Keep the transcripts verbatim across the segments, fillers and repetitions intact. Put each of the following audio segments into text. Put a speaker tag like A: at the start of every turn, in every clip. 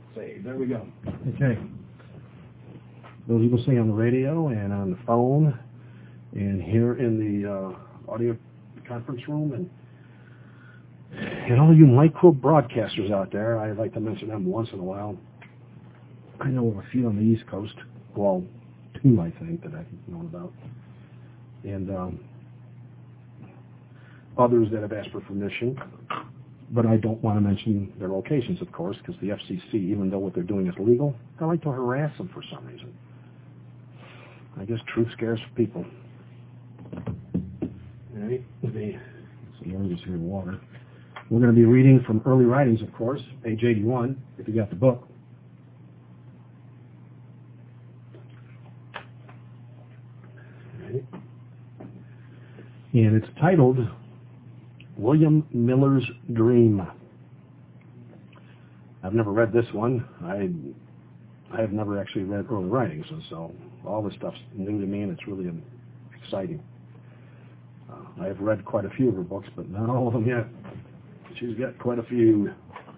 A: Save. There we go. Okay. Those you will see on the radio and on the phone and here in the uh, audio conference room and and all you micro broadcasters out there, I like to mention them once in a while. I know of a few on the East Coast. Well, two, I think, that I've known about. And um, others that have asked for permission. But I don't want to mention their locations, of course, because the F C C, even though what they're doing is legal, they like to harass them for some reason. I guess truth scares people. All right. The, so let me just hear water. We're going to be reading from Early Writings, of course, page eighty-one, if you got the book. All right. And it's titled William Miller's Dream. I've never read this one. I I have never actually read Early Writings, and so all this stuff's new to me, and it's really exciting. Uh, I have read quite a few of her books, but not all of them yet. She's got quite a few.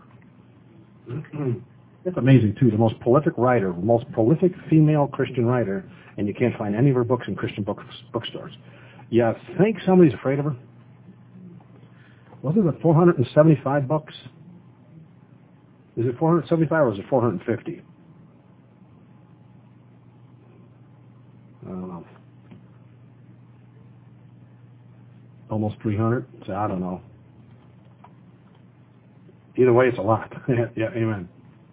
A: It's amazing, too. The most prolific writer, the most prolific female Christian writer, and you can't find any of her books in Christian book, bookstores. You think somebody's afraid of her? Wasn't it four hundred seventy-five books? Is it four hundred seventy-five or is it four hundred fifty? I don't know. Almost three hundred? So I don't know. Either way, it's a lot. Yeah, amen.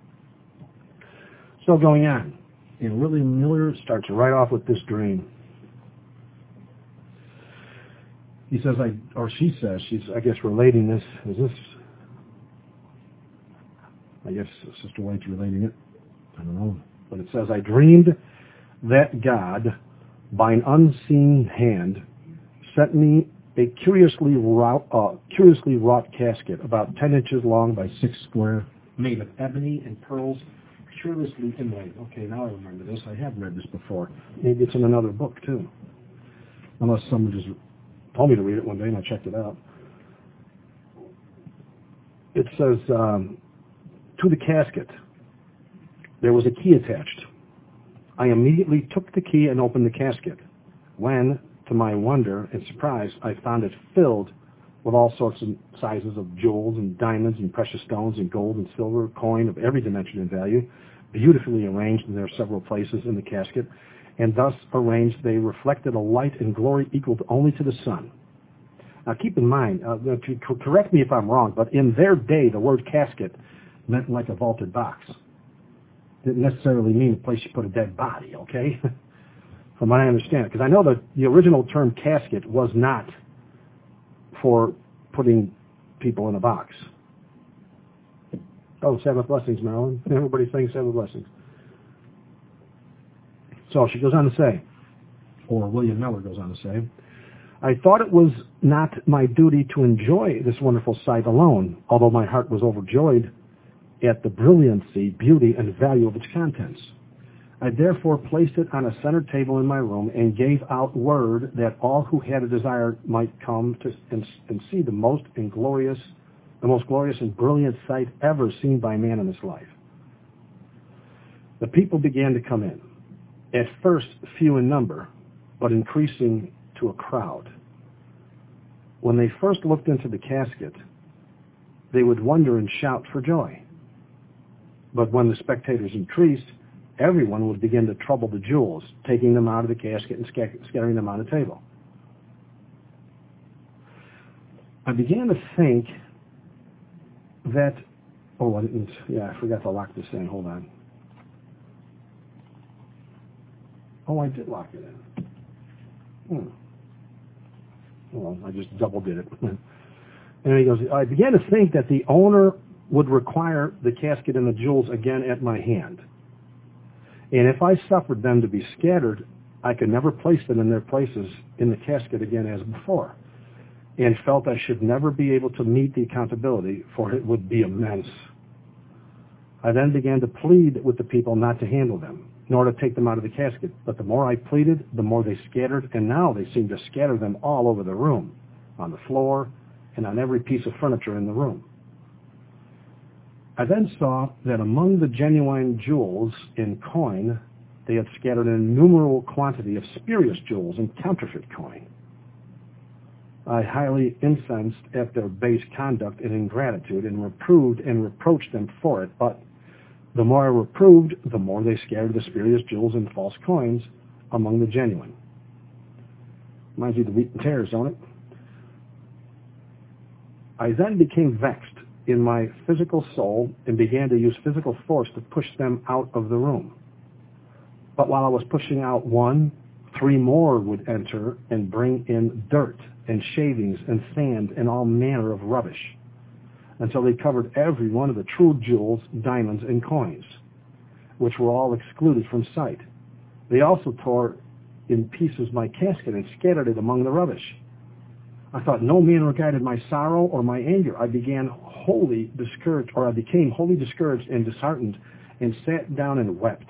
A: So going on. And William Miller starts right off with this dream. He says, I, or she says, she's, I guess, relating this. Is this, I guess, Sister White's relating it. I don't know. But it says, I dreamed that God, by an unseen hand, sent me a curiously wrought, uh, curiously wrought casket, about ten inches long by six square, made of ebony and pearls, curiously inlaid. Okay, now I remember this. I have read this before. Maybe it's in another book, too. Unless someone just told me to read it one day and I checked it out. It says, um, to the casket, there was a key attached. I immediately took the key and opened the casket, when, to my wonder and surprise, I found it filled with all sorts of sizes of jewels and diamonds and precious stones and gold and silver, coin of every dimension and value, beautifully arranged in their several places in the casket, and thus arranged they reflected a light and glory equal to only to the sun. Now keep in mind, uh, to correct me if I'm wrong, but in their day the word casket meant like a vaulted box. Didn't necessarily mean a place you put a dead body, okay? From what I understand, because I know that the original term casket was not for putting people in a box. Oh, seven blessings, Marilyn. Everybody saying seven blessings. So she goes on to say, or William Miller goes on to say, I thought it was not my duty to enjoy this wonderful sight alone, although my heart was overjoyed at the brilliancy, beauty, and value of its contents. I therefore placed it on a center table in my room and gave out word that all who had a desire might come to and, and see the most and glorious, the most glorious and brilliant sight ever seen by man in his life. The people began to come in, at first few in number, but increasing to a crowd. When they first looked into the casket, they would wonder and shout for joy. But when the spectators increased, everyone would begin to trouble the jewels, taking them out of the casket and scattering them on the table. I began to think that, oh, I didn't, yeah, I forgot to lock this in. Hold on. Oh, I did lock it in. Hmm. Well, I just double did it. And he goes, I began to think that the owner would require the casket and the jewels again at my hand. And if I suffered them to be scattered, I could never place them in their places in the casket again as before, and felt I should never be able to meet the accountability, for it would be immense. I then began to plead with the people not to handle them, nor to take them out of the casket. But the more I pleaded, the more they scattered, and now they seem to scatter them all over the room, on the floor, and on every piece of furniture in the room. I then saw that among the genuine jewels in coin, they had scattered an innumerable quantity of spurious jewels in counterfeit coin. I highly incensed at their base conduct and ingratitude, and reproved and reproached them for it. But the more I reproved, the more they scattered the spurious jewels and false coins among the genuine. Reminds you of the wheat and tares, don't it? I then became vexed in my physical soul and began to use physical force to push them out of the room. But while I was pushing out one, three more would enter and bring in dirt and shavings and sand and all manner of rubbish, until they covered every one of the true jewels, diamonds, and coins, which were all excluded from sight. They also tore in pieces my casket and scattered it among the rubbish. I thought no man regarded my sorrow or my anger. I began wholly discouraged, or I became wholly discouraged and disheartened, and sat down and wept.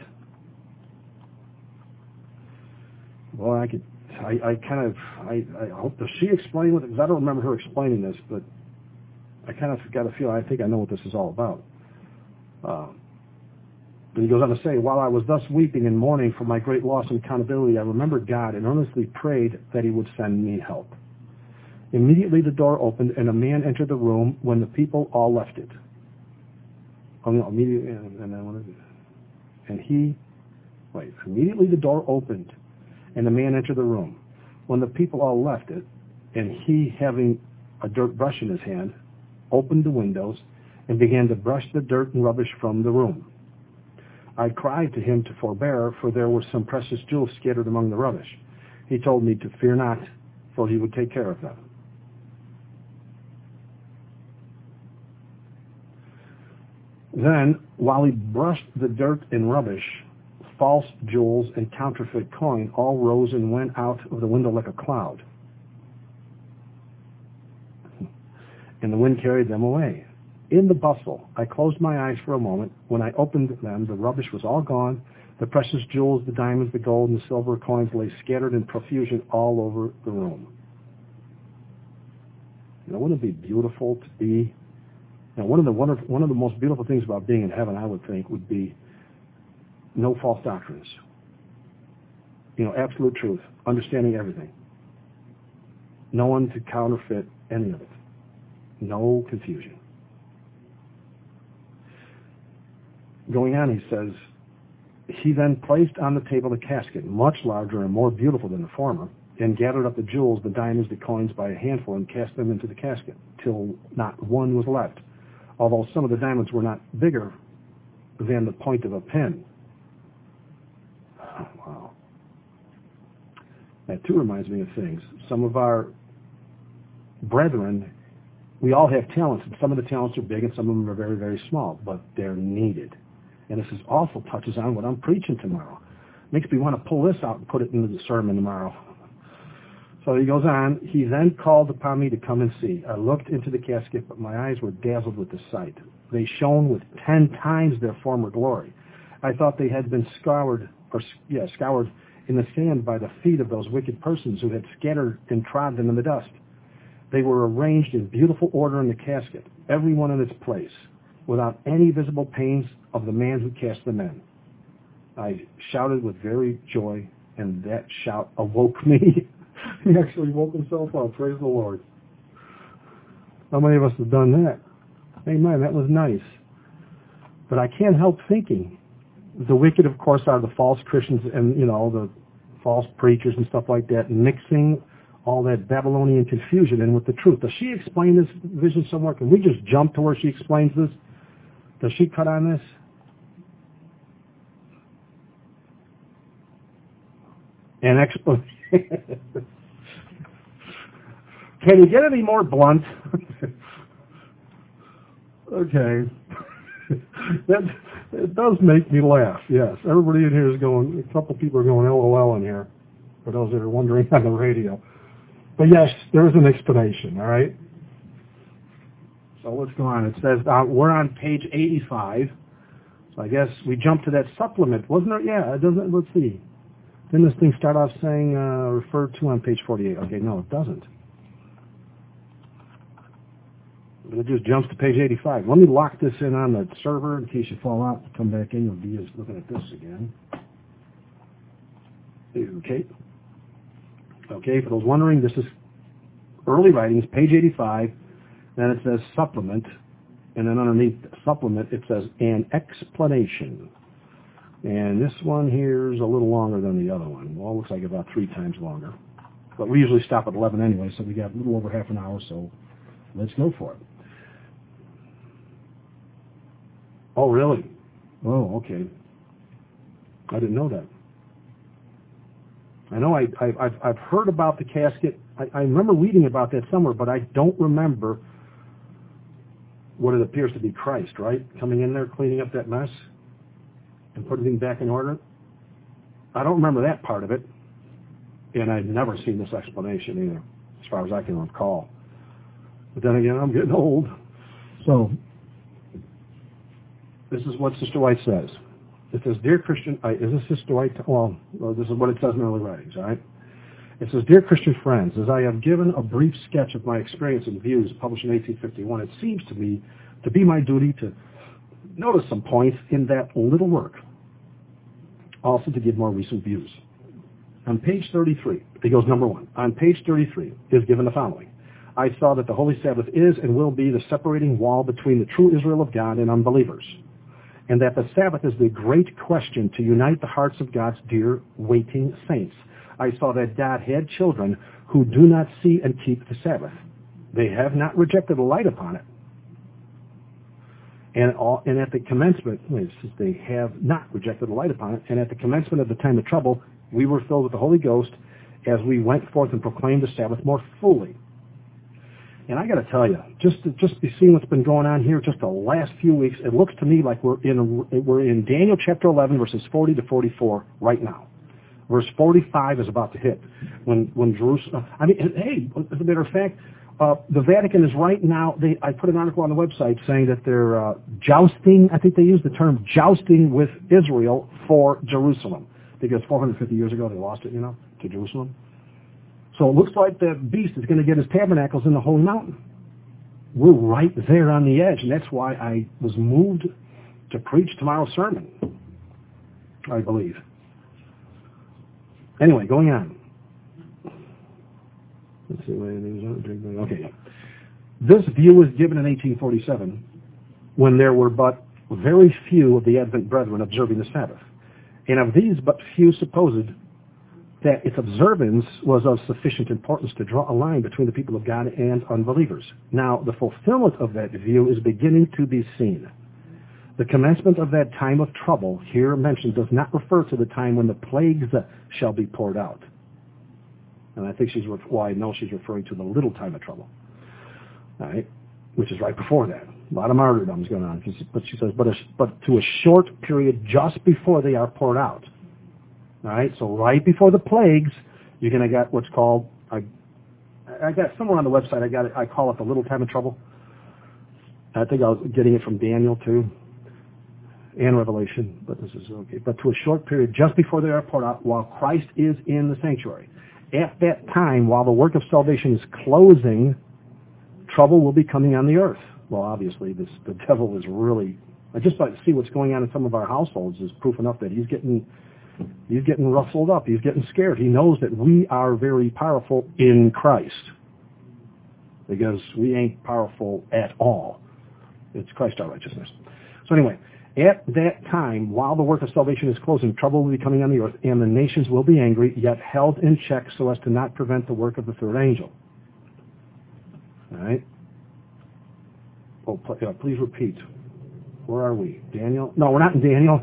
A: Well, I could, I, I kind of, I, I hope, does she explain what, because I don't remember her explaining this, but I kind of got a feel, I think I know what this is all about. Uh, but he goes on to say, while I was thus weeping and mourning for my great loss and accountability, I remembered God and earnestly prayed that he would send me help. Immediately the door opened, and a man entered the room when the people all left it. Oh, no, immediately, and, and, then, and he, wait, immediately the door opened, and the man entered the room when the people all left it, and he, having a dirt brush in his hand, opened the windows and began to brush the dirt and rubbish from the room. I cried to him to forbear, for there were some precious jewels scattered among the rubbish. He told me to fear not, for he would take care of them. Then, while he brushed the dirt and rubbish, false jewels and counterfeit coin all rose and went out of the window like a cloud, and the wind carried them away. In the bustle, I closed my eyes for a moment. When I opened them, the rubbish was all gone. The precious jewels, the diamonds, the gold, and the silver coins lay scattered in profusion all over the room. You know, wouldn't it be beautiful to be? You know, one of the one of, one of the most beautiful things about being in heaven, I would think, would be no false doctrines. You know, absolute truth, understanding everything. No one to counterfeit any of it. No confusion. Going on, he says, he then placed on the table a casket, much larger and more beautiful than the former, and gathered up the jewels, the diamonds, the coins by a handful, and cast them into the casket, till not one was left, although some of the diamonds were not bigger than the point of a pin. Oh, wow. That too reminds me of things. Some of our brethren, we all have talents, and some of the talents are big and some of them are very, very small, but they're needed. And this is also touches on what I'm preaching tomorrow. Makes me want to pull this out and put it into the sermon tomorrow. So he goes on, he then called upon me to come and see. I looked into the casket, but my eyes were dazzled with the sight. They shone with ten times their former glory. I thought they had been scoured, or yeah, scoured in the sand by the feet of those wicked persons who had scattered and trod them in the dust. They were arranged in beautiful order in the casket, every one in its place, without any visible pains of the man who cast them in. I shouted with very joy, and that shout awoke me. He actually woke himself up. Praise the Lord. How many of us have done that? Amen. That was nice. But I can't help thinking, the wicked, of course, are the false Christians and, you know, the false preachers and stuff like that, mixing all that Babylonian confusion in with the truth. Does she explain this vision somewhere? Can we just jump to where she explains this? Does she cut on this? An explanation. Can you get any more blunt? Okay. that, it does make me laugh, yes. Everybody in here is going, a couple people are going LOL in here, for those that are wondering on the radio. But yes, there is an explanation, all right? So let's go on. It says, uh, we're on page eighty-five. So I guess we jump to that supplement. Wasn't there? Yeah, it doesn't, let's see. Didn't this thing start off saying uh, referred to on page forty-eight? Okay, no, it doesn't. It just jumps to page eighty-five. Let me lock this in on the server in case you fall out. Come back in. You'll be just looking at this again. Okay. Okay, for those wondering, this is Early Writings, page eighty-five. Then it says supplement. And then underneath supplement, it says an explanation. And this one here is a little longer than the other one. Well, it looks like about three times longer. But we usually stop at eleven anyway, so we got a little over half an hour, so let's go for it. Oh, really? Oh, okay. I didn't know that. I know I, I, I've, I've heard about the casket. I, I remember reading about that somewhere, but I don't remember what it appears to be Christ, right? Coming in there, cleaning up that mess and putting things back in order. I don't remember that part of it. And I've never seen this explanation either, as far as I can recall. But then again, I'm getting old. So, this is what Sister White says. It says, Dear Christian, uh, is this Sister White? Well, well, this is what it says in Early Writings, all right? It says, Dear Christian friends, as I have given a brief sketch of my experience and views published in eighteen fifty-one, it seems to me to be my duty to notice some points in that little work, also to give more recent views. On page thirty-three, it goes number one. On page thirty-three is given the following. I saw that the Holy Sabbath is and will be the separating wall between the true Israel of God and unbelievers, and that the Sabbath is the great question to unite the hearts of God's dear, waiting saints. I saw that God had children who do not see and keep the Sabbath. They have not rejected the light upon it. And, all, and at the commencement, it says they have not rejected the light upon it, and at the commencement of the time of trouble, we were filled with the Holy Ghost as we went forth and proclaimed the Sabbath more fully. And I got to tell you, just to, just be seeing what's been going on here, just the last few weeks, it looks to me like we're in we're in Daniel chapter eleven, verses forty to forty-four right now. Verse forty-five is about to hit when when Jerusalem. I mean, hey, as a matter of fact, uh, the Vatican is right now. They I put an article on the website saying that they're uh, jousting. I think they use the term jousting with Israel for Jerusalem because four hundred fifty years ago they lost it, you know, to Jerusalem. So it looks like the beast is going to get his tabernacles in the Holy Mountain. We're right there on the edge, and that's why I was moved to preach tomorrow's sermon, I believe. Anyway, going on. Let's see. Okay. This view was given in eighteen forty-seven when there were but very few of the Advent brethren observing the Sabbath. And of these but few supposed that its observance was of sufficient importance to draw a line between the people of God and unbelievers. Now, the fulfillment of that view is beginning to be seen. The commencement of that time of trouble here mentioned does not refer to the time when the plagues shall be poured out. And I think she's, well, I know she's referring to the little time of trouble, all right, which is right before that. A lot of martyrdom is going on. But she says, but, a, but to a short period just before they are poured out. All right, so right before the plagues, you're going to get what's called, I, I got somewhere on the website, I got it, I call it the little time of trouble. I think I was getting it from Daniel too, and Revelation, but this is okay. But to a short period, just before they are poured out, while Christ is in the sanctuary. At that time, while the work of salvation is closing, trouble will be coming on the earth. Well, obviously, this the devil is really, I just like to see what's going on in some of our households is proof enough that he's getting He's getting rustled up. He's getting scared. He knows that we are very powerful in Christ because we ain't powerful at all. It's Christ our righteousness. So anyway, at that time, while the work of salvation is closing, trouble will be coming on the earth, and the nations will be angry, yet held in check so as to not prevent the work of the third angel. All right? Oh, please repeat. Where are we? Daniel? No, we're not in Daniel.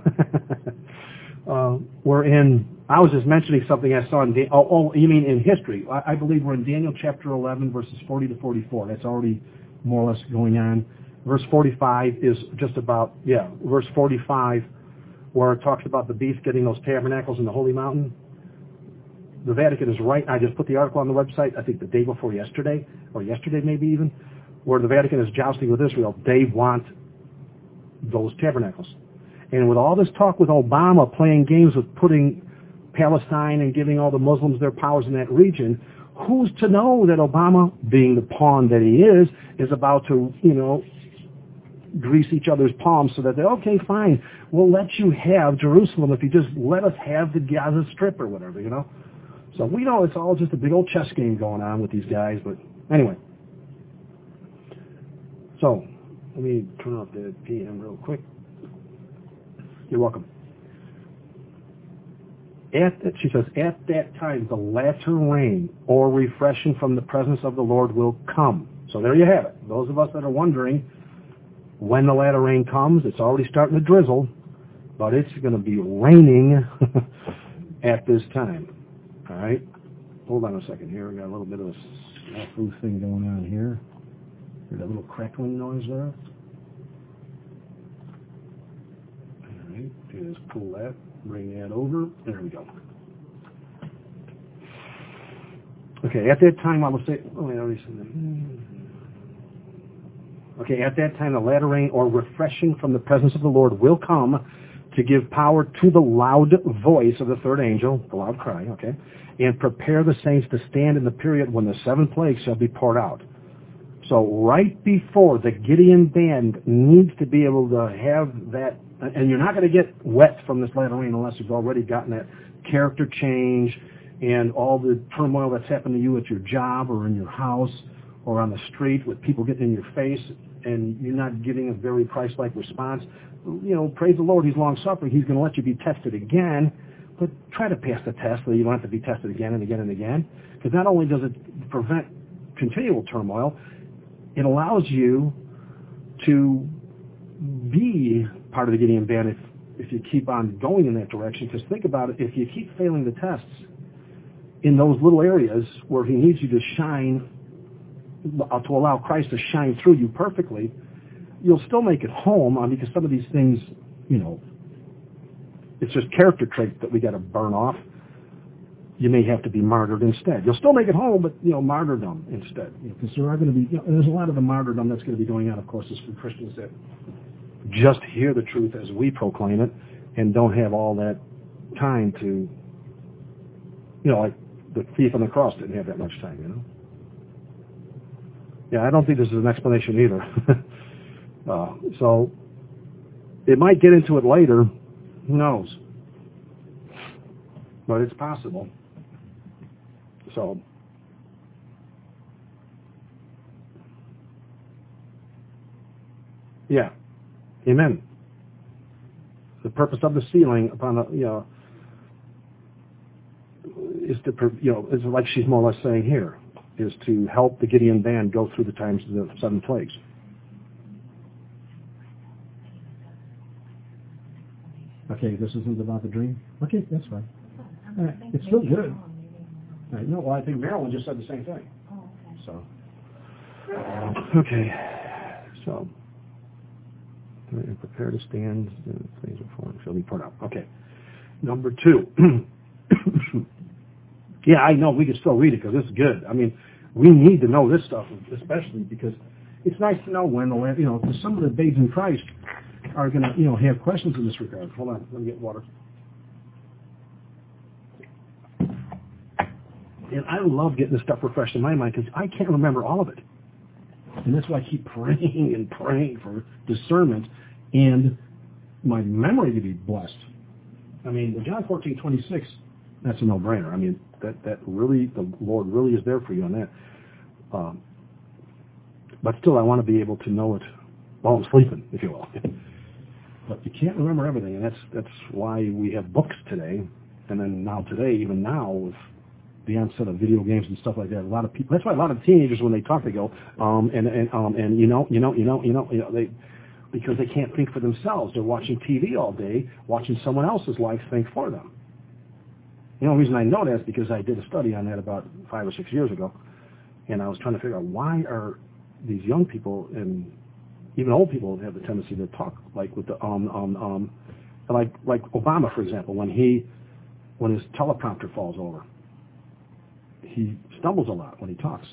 A: Uh, we're in, I was just mentioning something I saw in, Dan, oh, oh, you mean in history. I, I believe we're in Daniel chapter eleven, verses forty to forty-four. That's already more or less going on. Verse forty-five is just about, yeah, verse forty-five, where it talks about the beast getting those tabernacles in the Holy Mountain. The Vatican is right. I just put the article on the website, I think the day before yesterday, or yesterday maybe even, where the Vatican is jousting with Israel. They want those tabernacles. And with all this talk with Obama playing games with putting Palestine and giving all the Muslims their powers in that region, who's to know that Obama, being the pawn that he is, is about to, you know, grease each other's palms so that they, okay, fine, we'll let you have Jerusalem if you just let us have the Gaza Strip or whatever, you know. So we know it's all just a big old chess game going on with these guys, but anyway. So let me turn off the P M real quick. You're welcome. At, she says, at that time, the latter rain or refreshing from the presence of the Lord will come. So there you have it. Those of us that are wondering when the latter rain comes, it's already starting to drizzle, but it's going to be raining at this time. All right? Hold on a second here. We got a little bit of a snafu thing going on here. Hear that little crackling noise there? All right. Just pull that. Bring that over. There we go. Okay, at that time I will say, oh, I already said that. Okay, at that time the latter rain or refreshing from the presence of the Lord will come to give power to the loud voice of the third angel, the loud cry, okay, and prepare the saints to stand in the period when the seven plagues shall be poured out. So right before the Gideon band needs to be able to have that, and you're not going to get wet from this latter rain unless you've already gotten that character change and all the turmoil that's happened to you at your job or in your house or on the street with people getting in your face and you're not giving a very Christ-like response. You know, praise the Lord, He's long-suffering. He's going to let you be tested again, but try to pass the test so you don't have to be tested again and again and again. Because not only does it prevent continual turmoil, it allows you to be part of the Gideon band if, if you keep on going in that direction. Because think about it, if you keep failing the tests in those little areas where He needs you to shine, to allow Christ to shine through you perfectly, you'll still make it home um, because some of these things, you know, it's just character traits that we got to burn off. You may have to be martyred instead. You'll still make it home, but, you know, martyrdom instead. Because you know, there are going to be, you know, there's a lot of the martyrdom that's going to be going on, of course, is for Christians that just hear the truth as we proclaim it and don't have all that time to, you know, like the thief on the cross didn't have that much time, you know. Yeah, I don't think this is an explanation either. uh, so it might get into it later. Who knows? But it's possible. So, yeah, amen. The purpose of the sealing upon the, you know, is to, you know, is like she's more or less saying here, is to help the Gideon band go through the times of the seven plagues. Okay, this isn't about the dream? Okay, that's fine. All right. It's still good. All right. No, well, I think Marilyn just said the same thing.
B: Oh, okay.
A: So, okay. So, prepare to stand. Things are formed. Shall be poured out. Okay. Number two. Yeah, I know. We can still read it because this is good. I mean, we need to know this stuff, especially because it's nice to know when the, you know, because some of the babes in Christ are going to, you know, have questions in this regard. Hold on. Let me get water. And I love getting this stuff refreshed in my mind because I can't remember all of it. And that's why I keep praying and praying for discernment and my memory to be blessed. I mean, the John fourteen twenty-six, that's a no-brainer. I mean, that, that really, the Lord really is there for you on that. Um, but still, I want to be able to know it while I'm sleeping, if you will. But you can't remember everything, and that's that's why we have books today. And then now today, even now, with the onset of video games and stuff like that, a lot of people, that's why a lot of teenagers, when they talk, they go, um, and, and, um, and you know, you know, you know, you know, you know, they, because they can't think for themselves. They're watching T V all day, watching someone else's life think for them. The only reason I know that is because I did a study on that about five or six years ago, and I was trying to figure out why are these young people and even old people have the tendency to talk like with the um um um like like Obama, for example, when he when his teleprompter falls over, he stumbles a lot when he talks.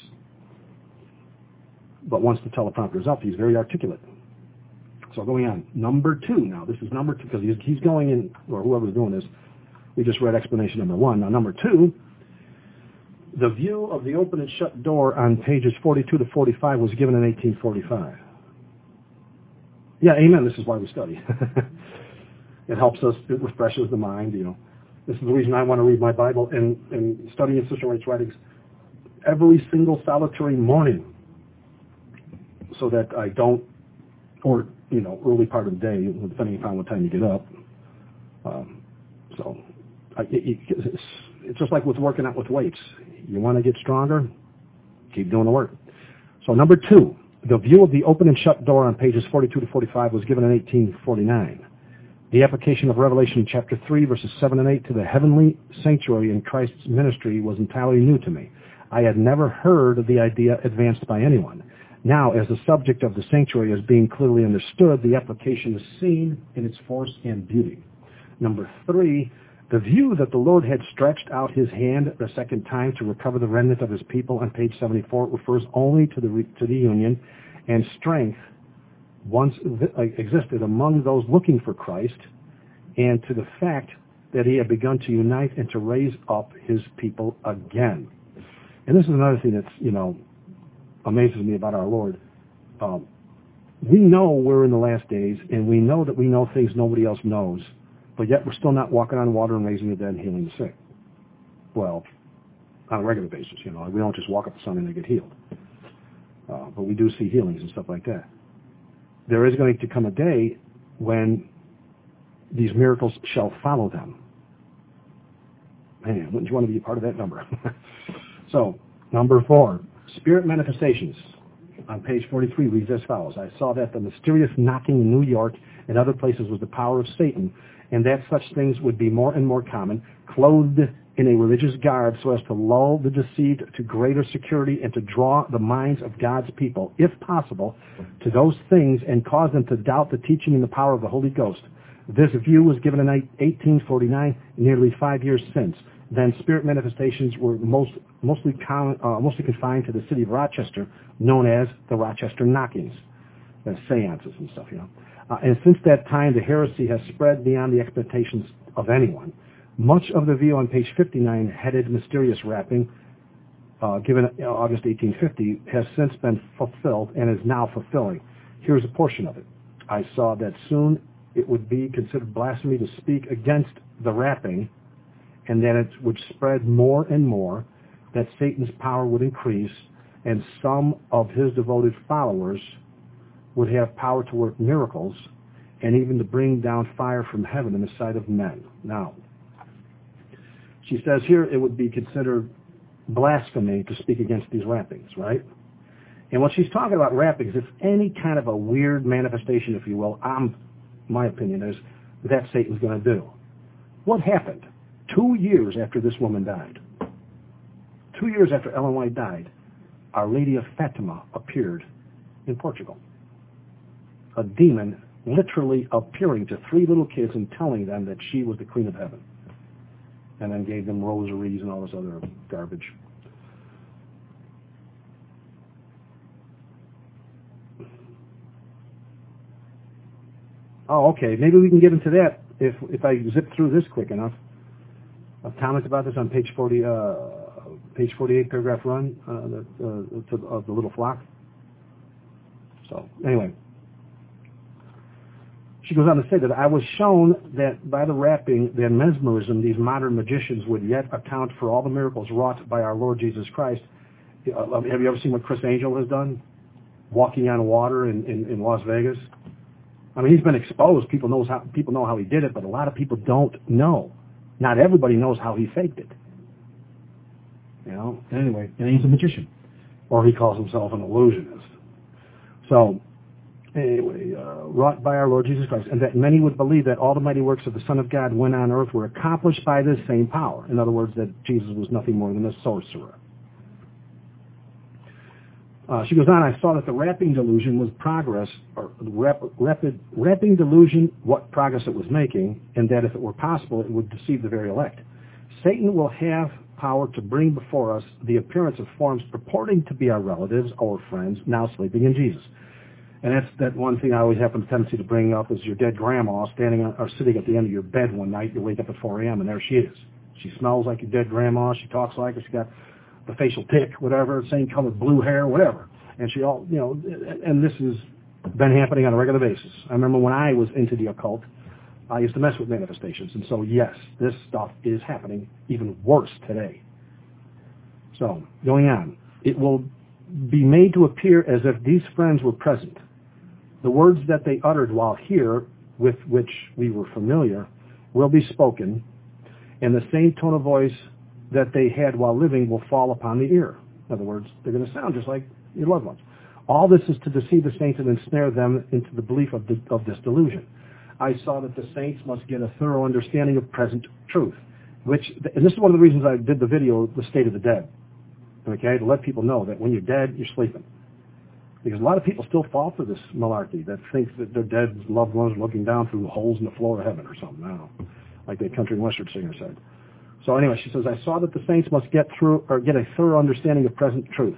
A: But once the teleprompter is up, he's very articulate. So going on, number two now. This is number two because he's, he's going in, or whoever's doing this. We just read explanation number one. Now number two, The view of the open and shut door on pages forty-two to forty-five was given in eighteen forty-five. Yeah, amen. This is why we study. It helps us. It refreshes the mind, you know. This is the reason I want to read my Bible and, and study in Sister Wright's writings every single solitary morning so that I don't, or, you know, early part of the day, depending upon what time you get up. Um, so I, it, it's, it's just like with working out with weights. You want to get stronger, keep doing the work. So number two, the view of the open and shut door on pages forty-two to forty-five was given in eighteen forty-nine. The application of Revelation chapter three, verses seven and eight to the heavenly sanctuary in Christ's ministry was entirely new to me. I had never heard of the idea advanced by anyone. Now, as the subject of the sanctuary is being clearly understood, the application is seen in its force and beauty. Number three, the view that the Lord had stretched out his hand the second time to recover the remnant of his people on page seventy-four refers only to the, re- to the union and strength once existed among those looking for Christ, and to the fact that he had begun to unite and to raise up his people again. And this is another thing that's, you know, amazes me about our Lord. Um, we know we're in the last days, and we know that we know things nobody else knows, but yet we're still not walking on water and raising the dead and healing the sick. Well, on a regular basis, you know. We don't just walk up to something and they get healed. Uh, but we do see healings and stuff like that. There is going to come a day when these miracles shall follow them. Man, wouldn't you want to be a part of that number? So, number four, spirit manifestations. On page forty-three reads as follows. I saw that the mysterious knocking in New York and other places was the power of Satan, and that such things would be more and more common, clothed in a religious garb so as to lull the deceived to greater security and to draw the minds of God's people, if possible, to those things and cause them to doubt the teaching and the power of the Holy Ghost. This view was given in eighteen forty-nine, nearly five years since. Then spirit manifestations were most, mostly, con, uh, mostly confined to the city of Rochester, known as the Rochester Knockings, the seances and stuff, you know. Uh, and since that time, the heresy has spread beyond the expectations of anyone. Much of the view on page fifty-nine, headed Mysterious Rapping, uh, given uh, August eighteen fifty, has since been fulfilled and is now fulfilling. Here's a portion of it. I saw that soon it would be considered blasphemy to speak against the rapping, and that it would spread more and more, that Satan's power would increase, and some of his devoted followers would have power to work miracles, and even to bring down fire from heaven in the sight of men. Now, she says here it would be considered blasphemy to speak against these rappings, right? And what she's talking about rappings, it's any kind of a weird manifestation, if you will, um, my opinion is, that Satan's going to do. What happened? Two years after this woman died, two years after Ellen White died, Our Lady of Fatima appeared in Portugal. A demon literally appearing to three little kids and telling them that she was the Queen of Heaven, and then gave them rosaries and all this other garbage. Oh, okay. Maybe we can get into that if if I zip through this quick enough. A comment about this on page forty, uh, page forty-eight, paragraph one uh, the, uh, to, of the little flock. So anyway, she goes on to say that I was shown that by the rapping, that mesmerism, these modern magicians would yet account for all the miracles wrought by our Lord Jesus Christ. Uh, have you ever seen what Chris Angel has done? Walking on water in, in, in Las Vegas. I mean, he's been exposed. People knows how people know how he did it, but a lot of people don't know. Not everybody knows how he faked it. You know. Anyway, and he's a magician, or he calls himself an illusionist. So, anyway, uh, wrought by our Lord Jesus Christ, and that many would believe that all the mighty works of the Son of God when on earth were accomplished by this same power. In other words, that Jesus was nothing more than a sorcerer. Uh, she goes on, I saw that the rapping delusion was progress, or rap, rapid, rapping delusion, what progress it was making, and that if it were possible, it would deceive the very elect. Satan will have power to bring before us the appearance of forms purporting to be our relatives or friends now sleeping in Jesus. And that's that one thing I always have a tendency to bring up is your dead grandma standing on, or sitting at the end of your bed one night. You wake up at four a.m. and there she is. She smells like your dead grandma. She talks like her. She got the facial tick, whatever, same color blue hair, whatever. And she all, you know, and this has been happening on a regular basis. I remember when I was into the occult, I used to mess with manifestations. And so, yes, this stuff is happening even worse today. So, going on. It will be made to appear as if these friends were present. The words that they uttered while here, with which we were familiar, will be spoken, and the same tone of voice that they had while living will fall upon the ear. In other words, they're going to sound just like your loved ones. All this is to deceive the saints and ensnare them into the belief of, the, of this delusion. I saw that the saints must get a thorough understanding of present truth, which, and this is one of the reasons I did the video, The State of the Dead, okay, to let people know that when you're dead, you're sleeping. Because a lot of people still fall for this malarkey that thinks that their dead loved ones are looking down through holes in the floor of heaven or something. I don't know, like that country and western singer said. So anyway, she says, I saw that the saints must get through or get a thorough understanding of present truth,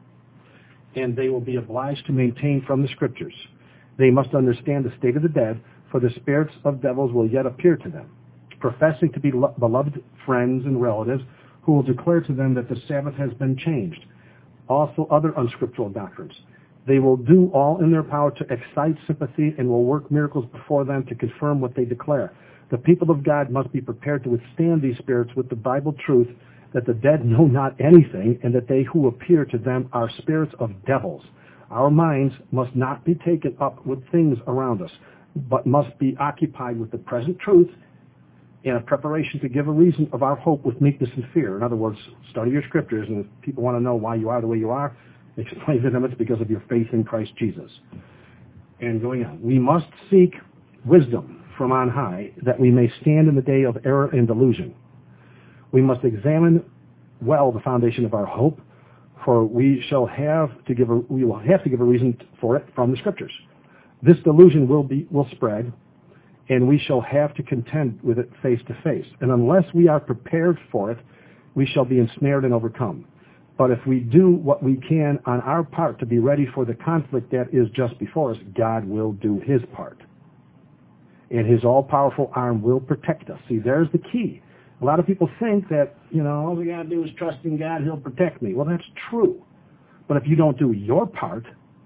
A: and they will be obliged to maintain from the scriptures. They must understand the state of the dead, for the spirits of devils will yet appear to them, professing to be lo- beloved friends and relatives, who will declare to them that the Sabbath has been changed. Also other unscriptural doctrines. They will do all in their power to excite sympathy and will work miracles before them to confirm what they declare. The people of God must be prepared to withstand these spirits with the Bible truth that the dead know not anything and that they who appear to them are spirits of devils. Our minds must not be taken up with things around us, but must be occupied with the present truth in a preparation to give a reason of our hope with meekness and fear. In other words, study your scriptures, and if people want to know why you are the way you are, explain to them it's because of your faith in Christ Jesus. And going on, we must seek wisdom from on high, that we may stand in the day of error and delusion. We must examine well the foundation of our hope, for we shall have to give a, we will have to give a reason for it from the scriptures. This delusion will be will spread, and we shall have to contend with it face to face. And unless we are prepared for it, we shall be ensnared and overcome. But if we do what we can on our part to be ready for the conflict that is just before us, God will do his part. And his all-powerful arm will protect us. See, there's the key. A lot of people think that, you know, all we got to do is trust in God, he'll protect me. Well, that's true. But if you don't do your part,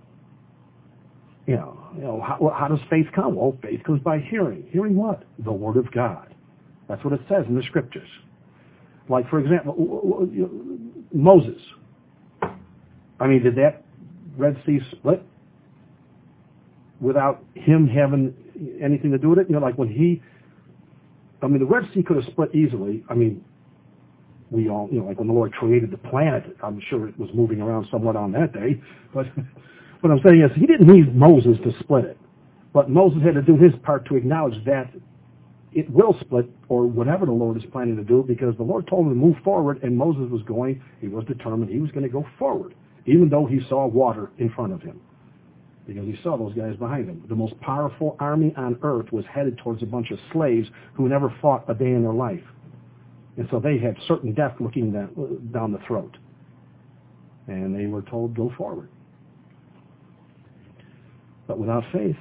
A: you know, you know how, how does faith come? Well, faith comes by hearing. Hearing what? The Word of God. That's what it says in the Scriptures. Like, for example, Moses. I mean, did that Red Sea split without him having anything to do with it? You know, like when he, I mean, the Red Sea could have split easily. I mean, we all, you know, like when the Lord created the planet, I'm sure it was moving around somewhat on that day. But what I'm saying is, he didn't need Moses to split it. But Moses had to do his part to acknowledge that it will split, or whatever the Lord is planning to do, because the Lord told him to move forward, and Moses was going, he was determined he was going to go forward, even though he saw water in front of him, because he saw those guys behind him. The most powerful army on earth was headed towards a bunch of slaves who never fought a day in their life. And so they had certain death looking down the throat. And they were told, go forward. But without faith.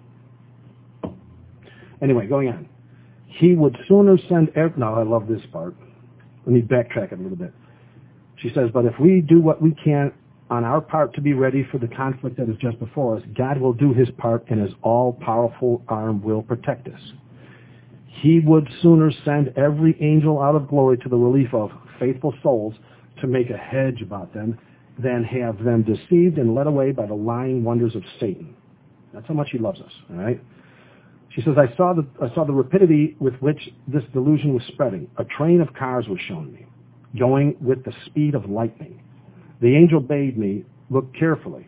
A: Anyway, going on. He would sooner send every... Now, I love this part. Let me backtrack it a little bit. She says, but if we do what we can on our part to be ready for the conflict that is just before us, God will do his part, and his all-powerful arm will protect us. He would sooner send every angel out of glory to the relief of faithful souls to make a hedge about them than have them deceived and led away by the lying wonders of Satan. That's how much he loves us, all right? She says, I saw the I saw the rapidity with which this delusion was spreading. A train of cars was shown me, going with the speed of lightning. The angel bade me look carefully.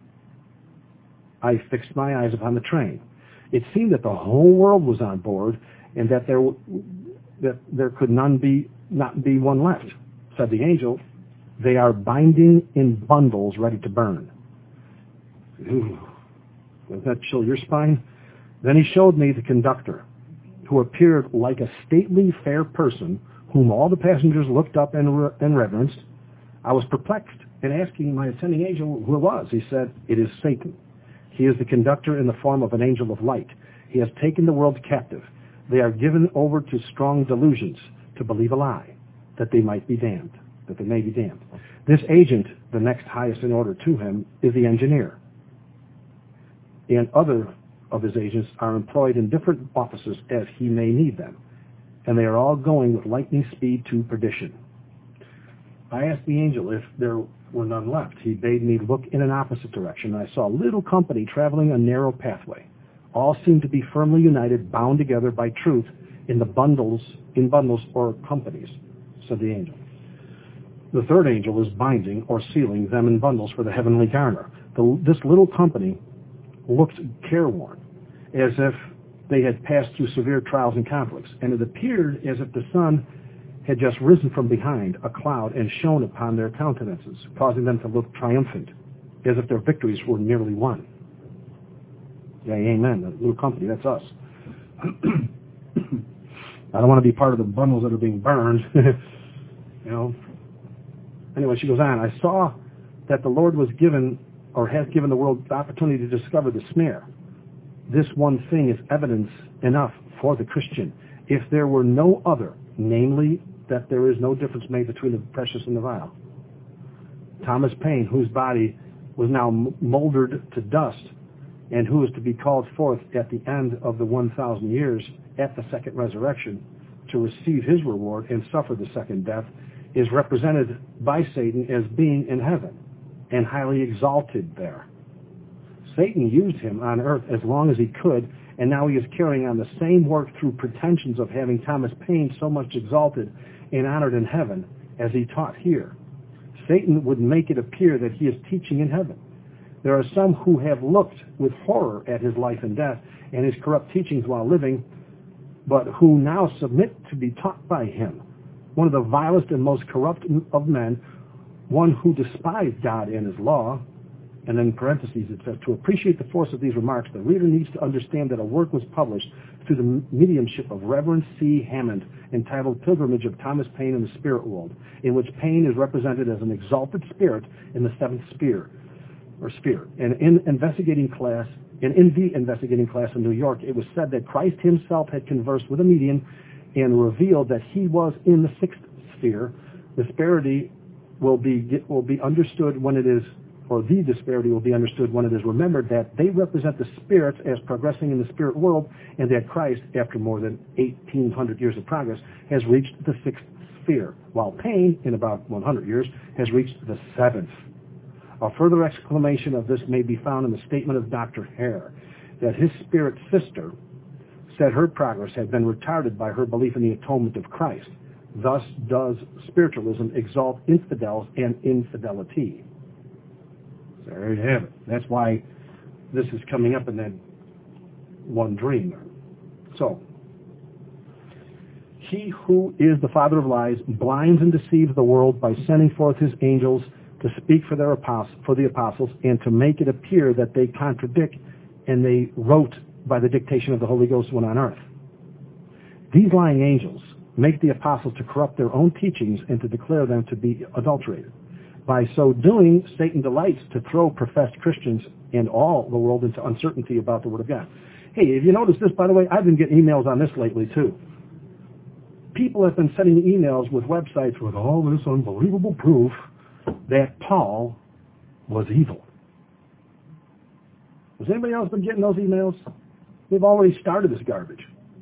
A: I fixed my eyes upon the train. It seemed that the whole world was on board, and that there that there could none be not be one left. Said the angel, they are binding in bundles ready to burn. Ooh, does that chill your spine? Then he showed me the conductor, who appeared like a stately, fair person, whom all the passengers looked up and, re- and reverenced. I was perplexed, and asking my attending angel who it was. He said, it is Satan. He is the conductor in the form of an angel of light. He has taken the world captive. They are given over to strong delusions, to believe a lie, that they might be damned. that they may be damned. This agent, the next highest in order to him, is the engineer. And other of his agents are employed in different offices as he may need them. And they are all going with lightning speed to perdition. I asked the angel if there were none left. He bade me look in an opposite direction. I saw a little company traveling a narrow pathway. All seemed to be firmly united, bound together by truth in the bundles, in bundles or companies, said the angel. The third angel is binding or sealing them in bundles for the heavenly garner. The, this little company looked careworn, as if they had passed through severe trials and conflicts, and it appeared as if the sun had just risen from behind a cloud and shone upon their countenances, causing them to look triumphant, as if their victories were nearly won. Yeah, amen. The little company, that's us. I don't want to be part of the bundles that are being burned. You know. Anyway, she goes on. I saw that the Lord was given, or has given the world the opportunity to discover the snare. This one thing is evidence enough for the Christian. If there were no other, namely that there is no difference made between the precious and the vile. Thomas Paine, whose body was now moldered to dust, and who is to be called forth at the end of the one thousand years at the second resurrection to receive his reward and suffer the second death, is represented by Satan as being in heaven and highly exalted there. Satan used him on earth as long as he could, and now he is carrying on the same work through pretensions of having Thomas Paine so much exalted and honored in heaven as he taught here. Satan would make it appear that he is teaching in heaven. There are some who have looked with horror at his life and death and his corrupt teachings while living, but who now submit to be taught by him. One of the vilest and most corrupt of men, one who despised God and his law. And in parentheses it says, to appreciate the force of these remarks, the reader needs to understand that a work was published through the mediumship of Reverend C. Hammond entitled Pilgrimage of Thomas Paine in the Spirit World, in which Paine is represented as an exalted spirit in the seventh sphere, or sphere. And in investigating class, and in the investigating class in New York, it was said that Christ himself had conversed with a medium and revealed that he was in the sixth sphere. The disparity will be will be understood when it is, or the disparity will be understood when it is remembered that they represent the spirits as progressing in the spirit world, and that Christ, after more than eighteen hundred years of progress, has reached the sixth sphere, while Paine, in about one hundred years, has reached the seventh. A further exclamation of this may be found in the statement of Doctor Hare, that his spirit sister said her progress had been retarded by her belief in the atonement of Christ. Thus does spiritualism exalt infidels and infidelity. There you have it. That's why this is coming up in that one dream. So, he who is the father of lies blinds and deceives the world by sending forth his angels to speak for their apostles, for the apostles, and to make it appear that they contradict, and they wrote by the dictation of the Holy Ghost when on earth. These lying angels make the apostles to corrupt their own teachings and to declare them to be adulterated. By so doing, Satan delights to throw professed Christians and all the world into uncertainty about the Word of God. Hey, have you noticed this, by the way? I've been getting emails on this lately, too. People have been sending emails with websites with all this unbelievable proof that Paul was evil. Has anybody else been getting those emails? They've already started this garbage.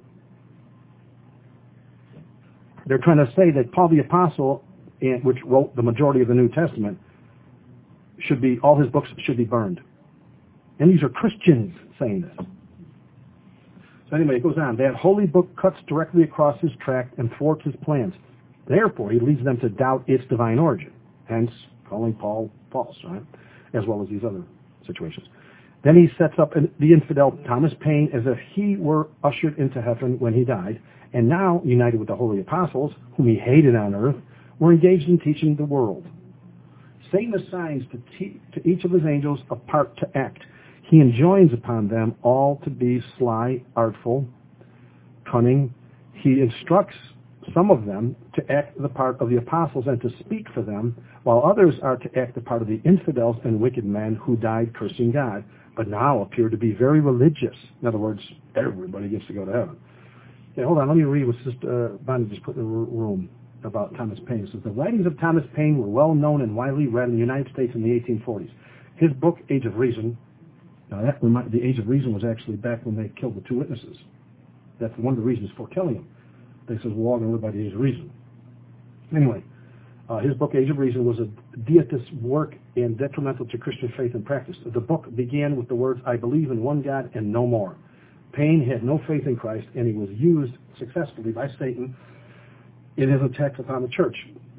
A: They're trying to say that Paul the Apostle, which wrote the majority of the New Testament, should be, all his books should be burned. And these are Christians saying this. So anyway, it goes on. That holy book cuts directly across his track and thwarts his plans. Therefore, he leads them to doubt its divine origin, hence calling Paul false, right? As well as these other situations. Then he sets up the infidel Thomas Paine as if he were ushered into heaven when he died, and now, united with the holy apostles, whom he hated on earth, were engaged in teaching the world. Satan assigns to, te- to each of his angels a part to act. He enjoins upon them all to be sly, artful, cunning. He instructs some of them to act the part of the apostles and to speak for them, while others are to act the part of the infidels and wicked men who died cursing God, but now appear to be very religious. In other words, everybody gets to go to heaven. Okay, hold on, let me read what Sister uh, Bonnie just put in the room. about Thomas Paine. It says, the writings of Thomas Paine were well known and widely read in the United States in the eighteen forties. His book, Age of Reason, now that remind, the Age of Reason was actually back when they killed the two witnesses. That's one of the reasons for killing them. They said, we're all going to live by the Age of Reason. Anyway, uh, his book, Age of Reason, was a deistist work and detrimental to Christian faith and practice. The book began with the words, I believe in one God and no more. Paine had no faith in Christ, and he was used successfully by Satan in his attacks upon the church.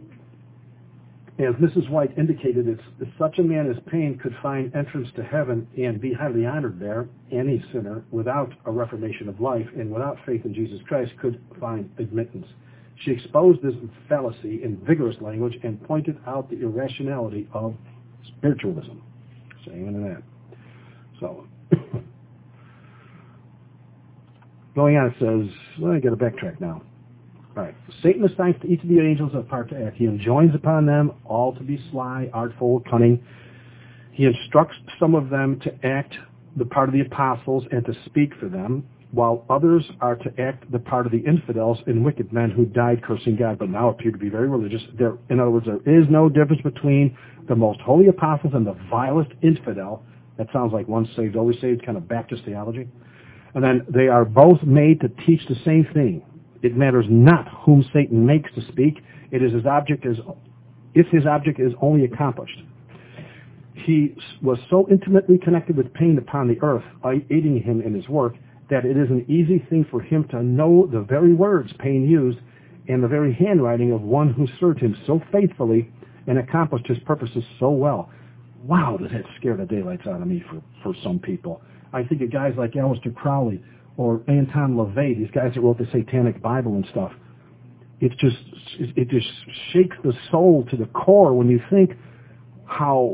A: As Missus White indicated, it's, it's such a man as Paine could find entrance to heaven and be highly honored there. Any sinner without a reformation of life and without faith in Jesus Christ could find admittance. She exposed this fallacy in vigorous language and pointed out the irrationality of spiritualism. So amen to that. So, going on, it says, well, I got to backtrack now. All right. Satan assigns to each of the angels a part to act. He enjoins upon them all to be sly, artful, cunning. He instructs some of them to act the part of the apostles and to speak for them, while others are to act the part of the infidels and wicked men who died cursing God, but now appear to be very religious. There, in other words, there is no difference between the most holy apostles and the vilest infidel. That sounds like once saved, always saved, kind of Baptist theology. And then they are both made to teach the same thing. It matters not whom Satan makes to speak. It is his object is, if his object is only accomplished. He was so intimately connected with Paine upon the earth, aiding him in his work, that it is an easy thing for him to know the very words Paine used and the very handwriting of one who served him so faithfully and accomplished his purposes so well. Wow, does that scare the daylights out of me for, for some people. I think of guys like Aleister Crowley or Anton LaVey, these guys that wrote the Satanic Bible and stuff. It just, it just shakes the soul to the core when you think how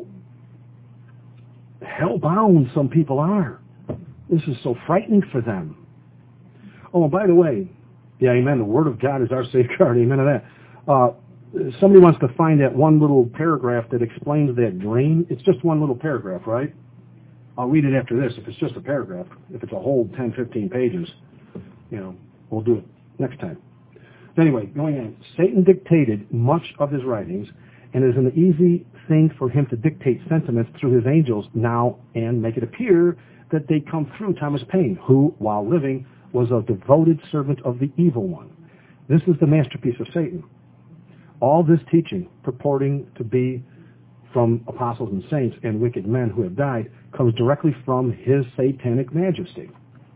A: hell-bound some people are. This is so frightening for them. Oh, and by the way, yeah, amen, the Word of God is our safeguard, amen to that. Uh, somebody wants to find that one little paragraph that explains that dream. It's just one little paragraph, right? I'll read it after this if it's just a paragraph. If it's a whole ten, fifteen pages, you know, we'll do it next time. Anyway, going on, Satan dictated much of his writings, and it is an easy thing for him to dictate sentiments through his angels now and make it appear that they come through Thomas Paine, who, while living, was a devoted servant of the evil one. This is the masterpiece of Satan. All this teaching, purporting to be from apostles and saints and wicked men who have died, comes directly from his satanic majesty.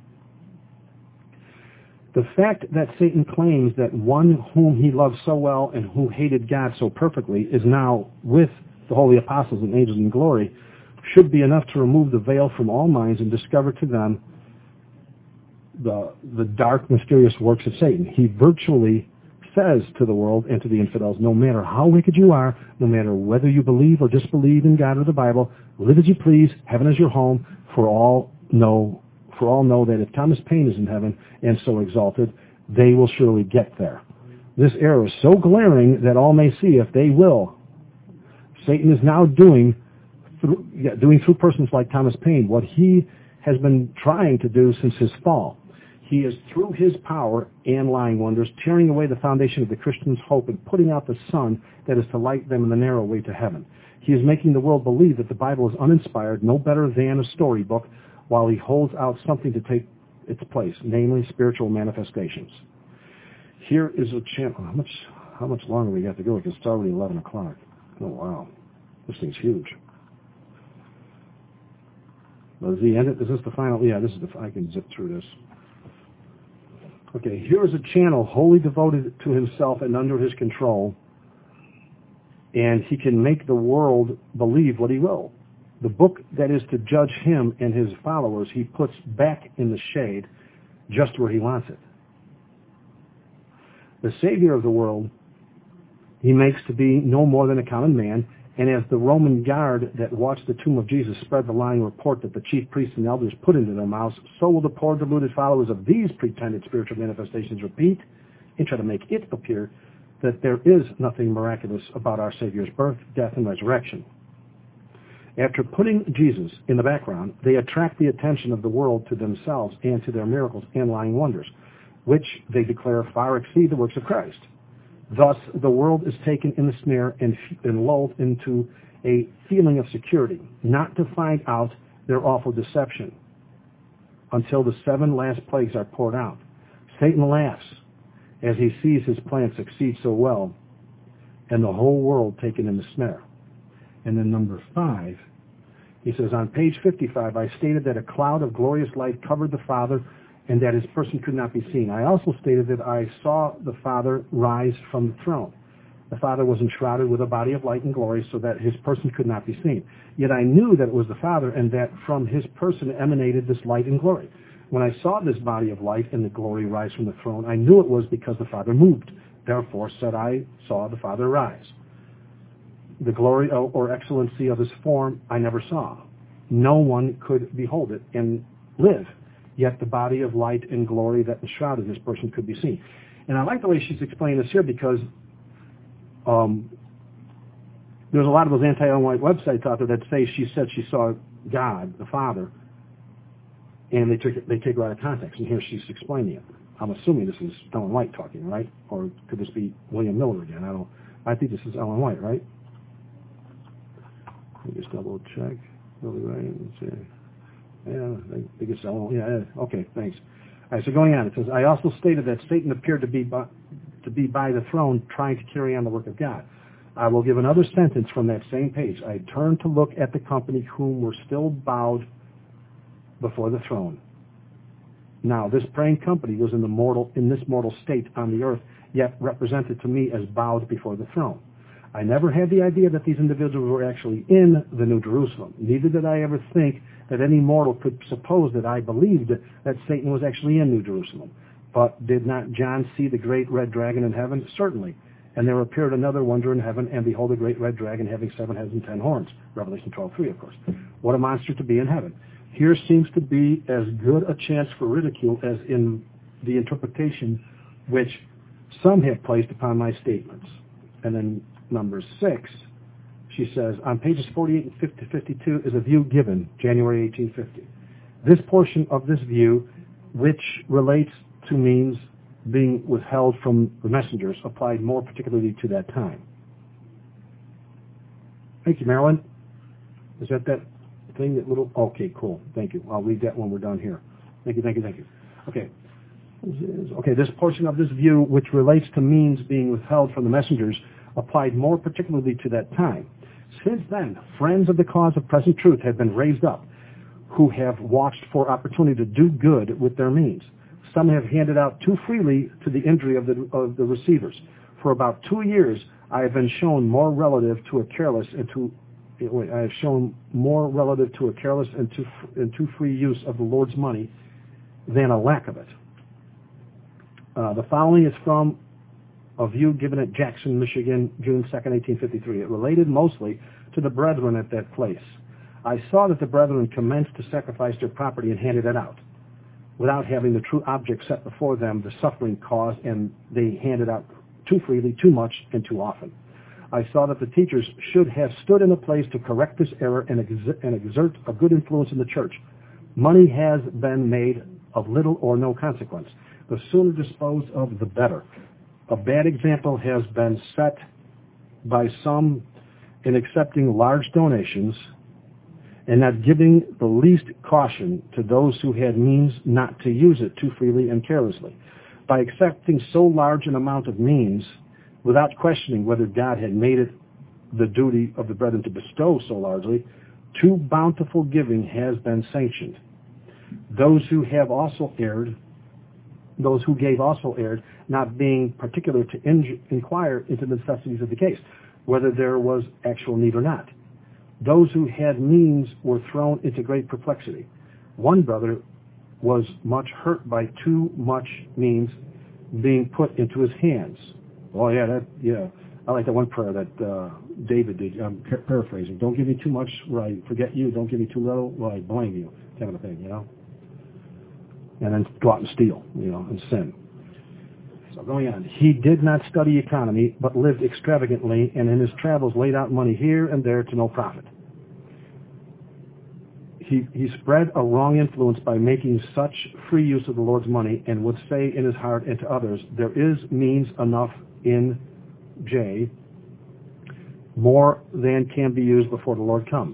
A: The fact that Satan claims that one whom he loved so well and who hated God so perfectly is now with the holy apostles and angels in glory should be enough to remove the veil from all minds and discover to them the, the dark, mysterious works of Satan. He virtually says to the world and to the infidels, no matter how wicked you are, no matter whether you believe or disbelieve in God or the Bible, live as you please, heaven is your home, for all know, for all know that if Thomas Paine is in heaven and so exalted, they will surely get there. This error is so glaring that all may see if they will. Satan is now doing through, yeah, doing through persons like Thomas Paine what he has been trying to do since his fall. He is, through his power and lying wonders, tearing away the foundation of the Christian's hope and putting out the sun that is to light them in the narrow way to heaven. He is making the world believe that the Bible is uninspired, no better than a storybook, while he holds out something to take its place, namely spiritual manifestations. Here is a channel. How much, how much longer we got to go? Because it's already eleven o'clock. Oh, wow. This thing's huge. Well, does he end it? Is this the final? Yeah, this is the, I can zip through this. Okay, here is a channel wholly devoted to himself and under his control, and he can make the world believe what he will. The book that is to judge him and his followers, he puts back in the shade just where he wants it. The Savior of the world, he makes to be no more than a common man, and as the Roman guard that watched the tomb of Jesus spread the lying report that the chief priests and elders put into their mouths, so will the poor deluded followers of these pretended spiritual manifestations repeat and try to make it appear that there is nothing miraculous about our Savior's birth, death, and resurrection. After putting Jesus in the background, they attract the attention of the world to themselves and to their miracles and lying wonders, which they declare far exceed the works of Christ. Thus, the world is taken in the snare and, and lulled into a feeling of security, not to find out their awful deception until the seven last plagues are poured out. Satan laughs as he sees his plan succeed so well, and the whole world taken in the snare. And then number five, he says, on page fifty-five, I stated that a cloud of glorious light covered the Father and that his person could not be seen. I also stated that I saw the Father rise from the throne. The Father was enshrouded with a body of light and glory so that his person could not be seen. Yet I knew that it was the Father and that from his person emanated this light and glory. When I saw this body of light and the glory rise from the throne, I knew it was because the Father moved. Therefore said I saw the Father rise. The glory or excellency of his form I never saw. No one could behold it and live. Yet the body of light and glory that enshrouded his person could be seen. And I like the way she's explained this here because um, there's a lot of those anti-Ellen White websites out there that say she said she saw God, the Father, and they took it, they take her out of context. And here she's explaining it. I'm assuming this is Ellen White talking, right? Or could this be William Miller again? I don't. I think this is Ellen White, right? Let me just double check. Really right? Let's see. Yeah, I think it's Ellen. Yeah. Okay. Thanks. All right. So going on, it says, I also stated that Satan appeared to be by, to be by the throne, trying to carry on the work of God. I will give another sentence from that same page. I turned to look at the company whom were still bowed before the throne. Now, this praying company was in the mortal, in this mortal state on the earth, yet represented to me as bowed before the throne. I never had the idea that these individuals were actually in the New Jerusalem. Neither did I ever think that any mortal could suppose that I believed that Satan was actually in New Jerusalem. But did not John see the great red dragon in heaven? Certainly. And there appeared another wonder in heaven, and behold, a great red dragon having seven heads and ten horns. Revelation twelve three, of course. What a monster to be in heaven. Here seems to be as good a chance for ridicule as in the interpretation which some have placed upon my statements. And then number six, she says, on pages forty-eight and fifty, fifty-two is a view given, January eighteen fifty. This portion of this view, which relates to means being withheld from the messengers, applied more particularly to that time. Thank you, Marilyn. Is that that thing, that little? Okay, cool. Thank you. I'll read that when we're done here. Thank you, thank you, thank you. Okay. Okay, this portion of this view, which relates to means being withheld from the messengers, applied more particularly to that time. Since then, friends of the cause of present truth have been raised up, who have watched for opportunity to do good with their means. Some have handed out too freely to the injury of the, of the receivers. For about two years, I have been shown more relative to a careless and to I have shown more relative to a careless and too, and too free use of the Lord's money than a lack of it. Uh, the following is from a view given at Jackson, Michigan, June second, eighteen fifty-three. It related mostly to the brethren at that place. I saw that the brethren commenced to sacrifice their property and handed it out, without having the true object set before them, the suffering caused, and they handed out too freely, too much, and too often. I saw that the teachers should have stood in a place to correct this error and, ex- and exert a good influence in the church. Money has been made of little or no consequence. The sooner disposed of, the better. A bad example has been set by some in accepting large donations and not giving the least caution to those who had means not to use it too freely and carelessly. By accepting so large an amount of means, without questioning whether God had made it the duty of the brethren to bestow so largely, too bountiful giving has been sanctioned. Those who have also erred, those who gave also erred, not being particular to in- inquire into the necessities of the case, whether there was actual need or not. Those who had means were thrown into great perplexity. One brother was much hurt by too much means being put into his hands. Oh yeah, that yeah. I like that one prayer that uh, David did. I'm par- paraphrasing. Don't give me too much where I forget you. Don't give me too little where I blame you. Kind of a thing, you know. And then go out and steal, you know, and sin. So going on, he did not study economy, but lived extravagantly, and in his travels laid out money here and there to no profit. He, he spread a wrong influence by making such free use of the Lord's money, and would say in his heart and to others, there is means enough in J, more than can be used before the Lord comes.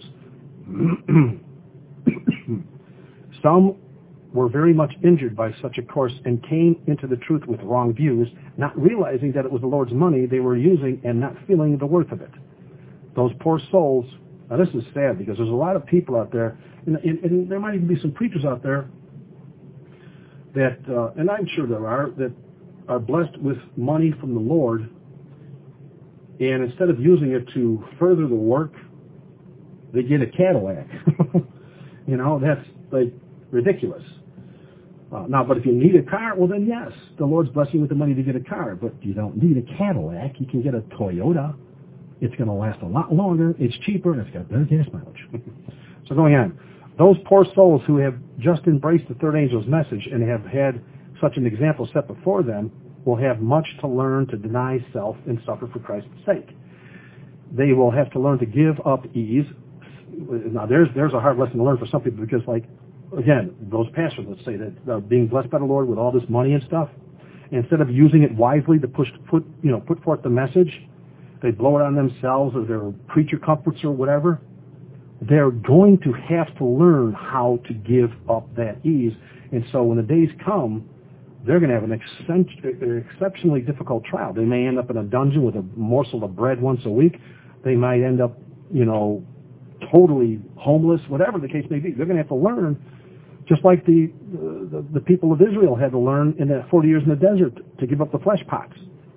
A: Some were very much injured by such a course and came into the truth with wrong views, not realizing that it was the Lord's money they were using and not feeling the worth of it. Those poor souls, now this is sad because there's a lot of people out there, and, and, and there might even be some preachers out there that, uh, and I'm sure there are, that are blessed with money from the Lord, and instead of using it to further the work, they get a Cadillac. You know, that's like ridiculous. Uh, now, but if you need a car, well then yes, the Lord's blessing you with the money to get a car, but you don't need a Cadillac. You can get a Toyota. It's going to last a lot longer, it's cheaper, and it's got better gas mileage. So going on, those poor souls who have just embraced the third angel's message and have had such an example set before them will have much to learn to deny self and suffer for Christ's sake. They will have to learn to give up ease. Now, there's there's a hard lesson to learn for some people because, like, again, those pastors, let's say, that are being blessed by the Lord with all this money and stuff, instead of using it wisely to push, put, you know, put forth the message, they blow it on themselves or their preacher comforts or whatever. They're going to have to learn how to give up that ease. And so when the days come, they're going to have an exceptionally difficult trial. They may end up in a dungeon with a morsel of bread once a week. They might end up, you know, totally homeless, whatever the case may be. They're going to have to learn, just like the, the, the people of Israel had to learn in the forty years in the desert to give up the flesh pots.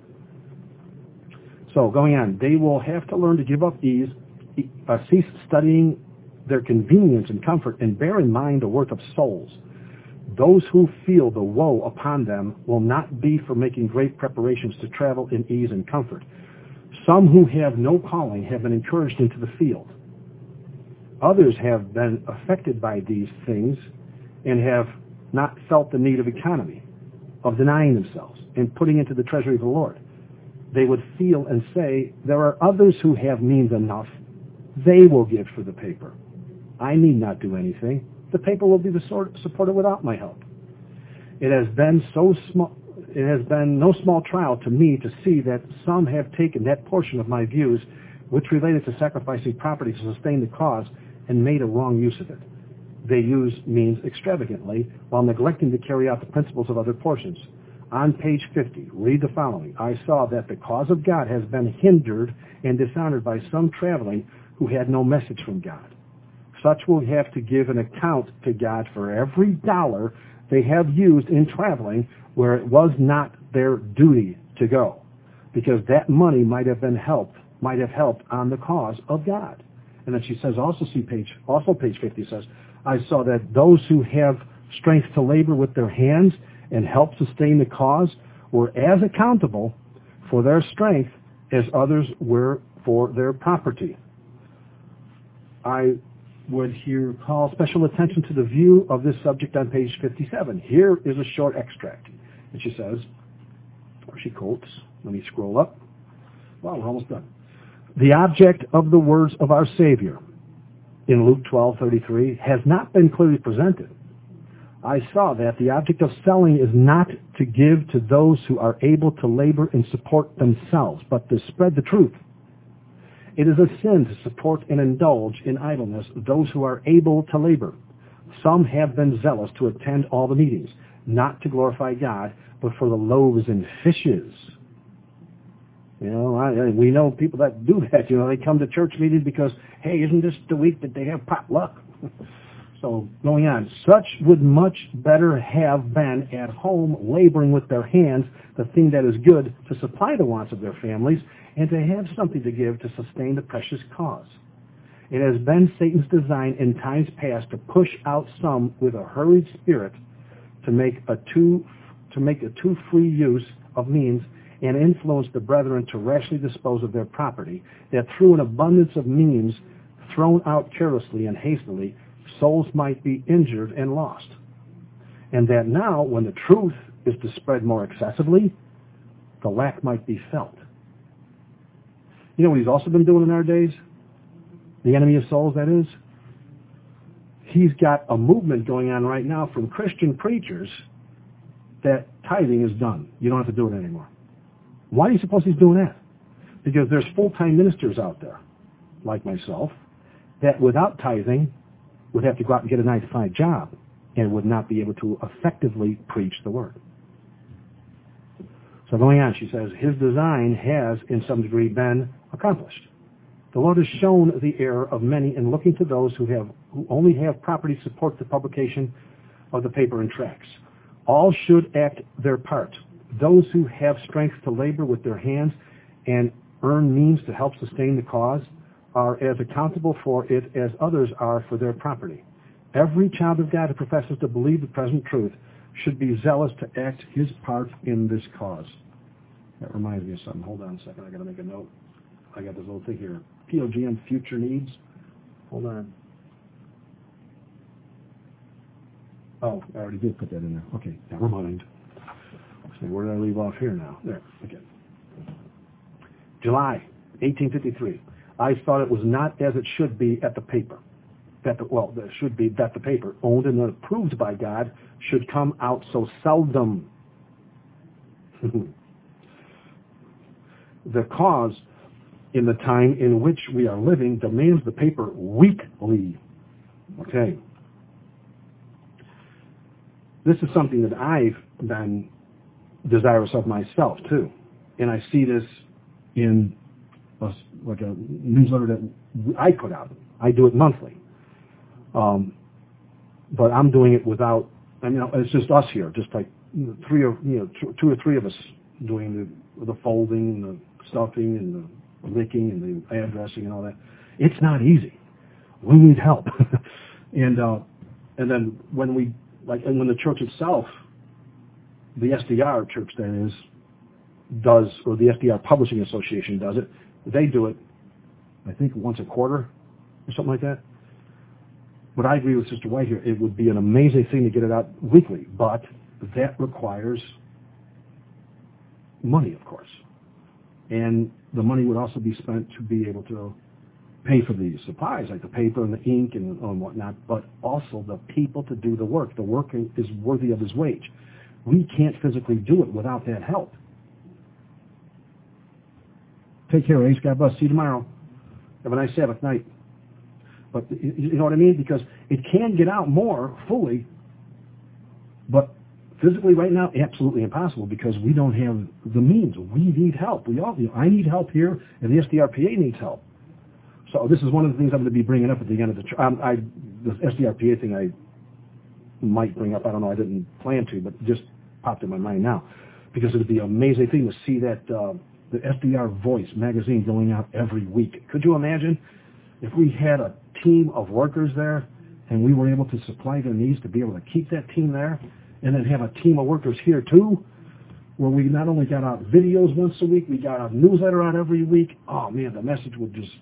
A: So going on, they will have to learn to give up ease, uh, cease studying their convenience and comfort, and bear in mind the worth of souls. Those who feel the woe upon them will not be for making great preparations to travel in ease and comfort. Some who have no calling have been encouraged into the field. Others have been affected by these things and have not felt the need of economy, of denying themselves and putting into the treasury of the Lord. They would feel and say, there are others who have means enough. They will give for the paper. I need not do anything. The paper will be the sort supported without my help. It has been so small. It has been no small trial to me to see that some have taken that portion of my views, which related to sacrificing property to sustain the cause, and made a wrong use of it. They use means extravagantly while neglecting to carry out the principles of other portions. On page fifty, read the following. I saw that the cause of God has been hindered and dishonored by some traveling who had no message from God. Such will have to give an account to God for every dollar they have used in traveling where it was not their duty to go, because that money might have been helped, might have helped on the cause of God. And then she says, also see page, also page fifty says, I saw that those who have strength to labor with their hands and help sustain the cause were as accountable for their strength as others were for their property. I would here call special attention to the view of this subject on page fifty-seven. Here is a short extract. And she says, or she quotes, let me scroll up. Well, we're almost done. The object of the words of our Savior in Luke twelve thirty-three has not been clearly presented. I saw that the object of selling is not to give to those who are able to labor and support themselves, but to spread the truth. It is a sin to support and indulge in idleness those who are able to labor. Some have been zealous to attend all the meetings, not to glorify God, but for the loaves and fishes. You know, I, we know people that do that. You know, they come to church meetings because, hey, isn't this the week that they have potluck? So, going on, such would much better have been at home laboring with their hands, the thing that is good, to supply the wants of their families, and to have something to give to sustain the precious cause. It has been Satan's design in times past to push out some with a hurried spirit to make a too, to make a too free use of means and influence the brethren to rashly dispose of their property, that through an abundance of means thrown out carelessly and hastily, souls might be injured and lost. And that now, when the truth is to spread more excessively, the lack might be felt. You know what he's also been doing in our days? The enemy of souls, that is? He's got a movement going on right now from Christian preachers that tithing is done. You don't have to do it anymore. Why do you suppose he's doing that? Because there's full-time ministers out there, like myself, that without tithing would have to go out and get a nine to five job and would not be able to effectively preach the word. So going on, she says, his design has, in some degree, been accomplished. The Lord has shown the error of many in looking to those who have who only have property to support the publication of the paper and tracts. All should act their part. Those who have strength to labor with their hands and earn means to help sustain the cause are as accountable for it as others are for their property. Every child of God who professes to believe the present truth should be zealous to act his part in this cause. That reminds me of something. Hold on a second. I got to make a note. I got this little thing here. P O G M, future needs. Hold on. Oh, I already did put that in there. Okay, never mind. So where did I leave off here now? There, okay. July eighteen fifty-three. I thought it was not as it should be at the paper. That the, well, it should be that the paper, owned and approved by God, should come out so seldom. The cause in the time in which we are living demands the paper weekly. Okay. This is something that I've been desirous of myself, too. And I see this in a, like a newsletter that I put out. I do it monthly. Um, but I'm doing it without, I mean, it's just us here, just like you know, three or, you know, two, two or three of us doing the, the folding and the stuffing and the licking and the addressing and all that. It's not easy. We need help. and, uh, and then when we, like, and when the church itself, the S D R church that is, does, or the S D R Publishing Association does it, they do it, I think, once a quarter or something like that. But I agree with Sister White here. It would be an amazing thing to get it out weekly, but that requires money, of course. And the money would also be spent to be able to pay for the supplies, like the paper and the ink and, and whatnot, but also the people to do the work. The work is worthy of his wage. We can't physically do it without that help. Take care, Ace. God bless. See you tomorrow. Have a nice Sabbath night. But you know what I mean? Because it can get out more fully, but physically right now, absolutely impossible because we don't have the means. We need help. We all, you know, I need help here, and the S D R P A needs help. So this is one of the things I'm going to be bringing up at the end of the um, I the S D R P A thing I might bring up. I don't know. I didn't plan to, but it just popped in my mind now because it would be an amazing thing to see that uh, the S D R Voice magazine going out every week. Could you imagine if we had a team of workers there and we were able to supply their needs to be able to keep that team there and then have a team of workers here too, where we not only got out videos once a week, we got a newsletter out every week. Oh man, the message would just,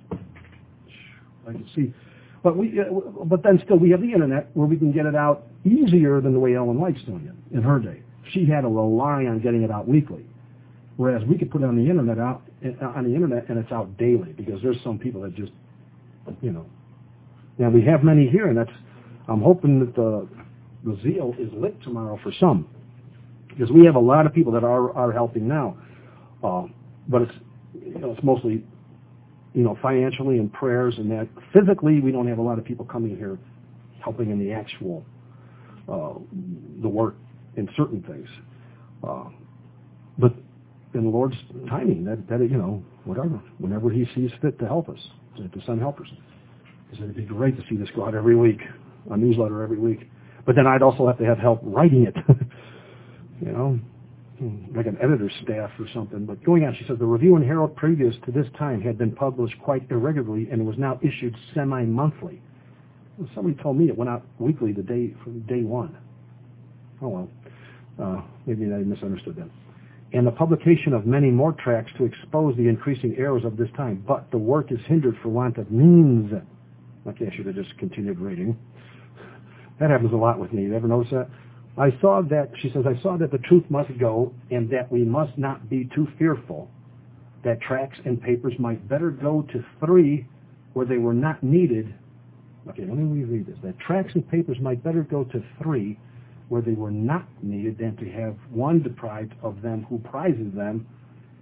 A: I can see. But we, uh, but then still we have the internet where we can get it out easier than the way Ellen White's doing it in her day. She had to rely on getting it out weekly, whereas we could put it on the internet out on the internet and it's out daily because there's some people that just, you know. Now we have many here, and that's. I'm hoping that the the zeal is lit tomorrow for some, because we have a lot of people that are are helping now, uh, but it's you know it's mostly you know financially and prayers and that. Physically, we don't have a lot of people coming here helping in the actual uh, the work in certain things, uh, but in the Lord's timing, that that you know whatever, whenever He sees fit to help us, to send helpers. He said it'd be great to see this go out every week, a newsletter every week. But then I'd also have to have help writing it, you know, like an editor's staff or something. But going on, she says, the Review and Herald previous to this time had been published quite irregularly and was now issued semi-monthly. Well, somebody told me it went out weekly the day from day one. Oh, well, uh, maybe I misunderstood that. And the publication of many more tracts to expose the increasing errors of this time. But the work is hindered for want of means. Okay, I should have just continued reading. That happens a lot with me. You ever notice that? I saw that, she says, I saw that the truth must go and that we must not be too fearful that tracts and papers might better go to three where they were not needed. Okay, let me reread this. That tracts and papers might better go to three where they were not needed than to have one deprived of them who prizes them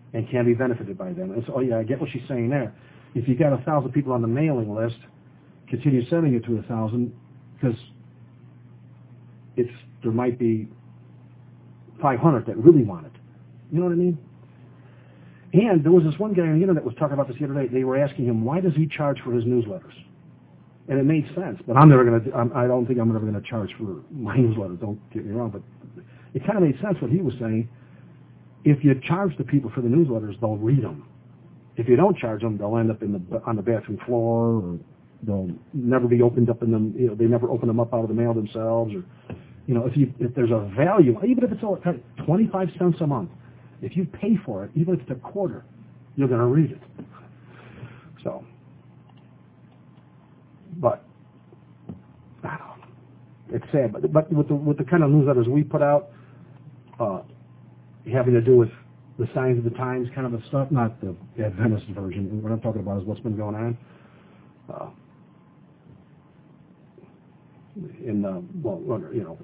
A: and can be benefited by them. And so, oh yeah, I get what she's saying there. If you got a thousand people on the mailing list, continue sending it to a thousand, because it's there might be five hundred that really want it. You know what I mean? And there was this one guy on the internet was talking about this the other day. They were asking him, why does he charge for his newsletters? And it made sense. But I'm never going to. I don't think I'm ever going to charge for my newsletters. Don't get me wrong. But it kind of made sense what he was saying. If you charge the people for the newsletters, they'll read them. If you don't charge them, they'll end up in the on the bathroom floor, or they'll never be opened up in them. You know, they never open them up out of the mail themselves, or you know, if you if there's a value, even if it's all twenty-five cents a month, if you pay for it, even if it's a quarter, you're going to read it. So, but I don't know. It's sad, but but with the with the kind of newsletters we put out, uh, having to do with the signs of the times kind of the stuff, not the Adventist version. What I'm talking about is what's been going on. Uh, in the, well, you know,